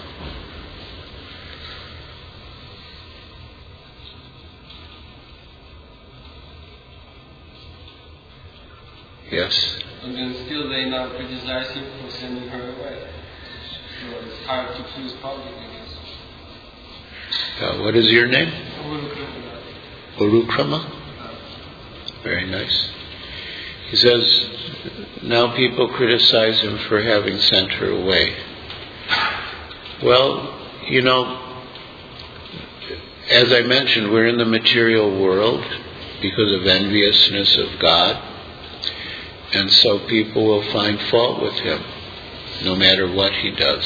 Yes? And then still they now criticize him for sending her away. So it's hard to please public, I guess. What is your name? Urukrama. Urukrama? Very nice. He says, now people criticize him for having sent her away. Well, you know, as I mentioned, we're in the material world because of enviousness of God. And so people will find fault with him, no matter what he does.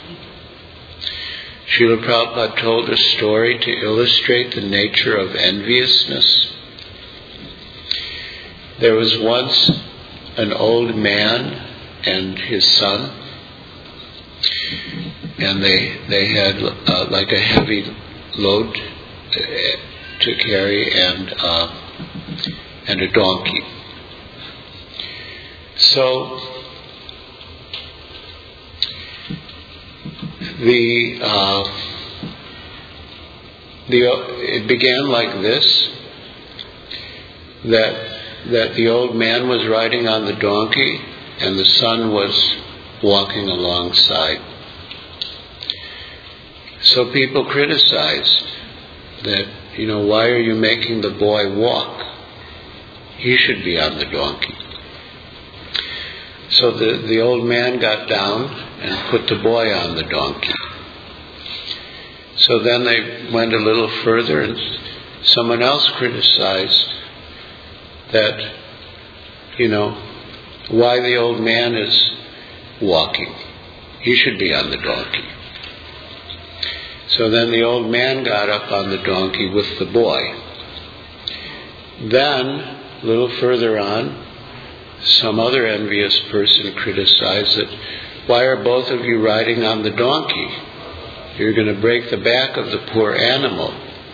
Srila Prabhupada told a story to illustrate the nature of enviousness. There was once an old man and his son, and they had like a heavy load to carry and a donkey. So it began like this, that the old man was riding on the donkey and the son was walking alongside. So people criticized that, why are you making the boy walk? He should be on the donkey. So the old man got down and put the boy on the donkey. So then they went a little further and someone else criticized that, why the old man is walking. He should be on the donkey. So then the old man got up on the donkey with the boy. Then, a little further on, some other envious person criticized that, why are both of you riding on the donkey? You're going to break the back of the poor animal.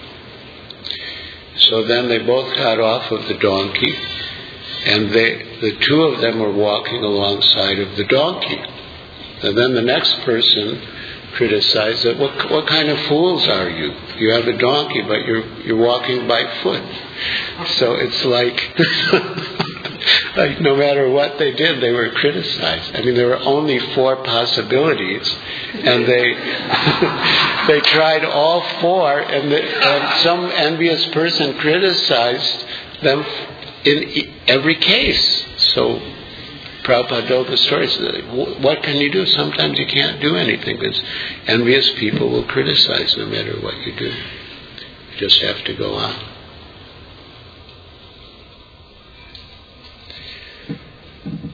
So then they both got off of the donkey, and the two of them were walking alongside of the donkey. And then the next person criticized that, what kind of fools are you? You have a donkey, but you're walking by foot. So it's like no matter what they did, they were criticized. I mean, there were only 4 possibilities, and they tried all 4, and some envious person criticized them in every case. So Prabhupada told the story. So what can you do? Sometimes you can't do anything because envious people will criticize no matter what you do. You just have to go on.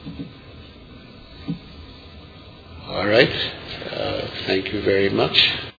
All right. Thank you very much.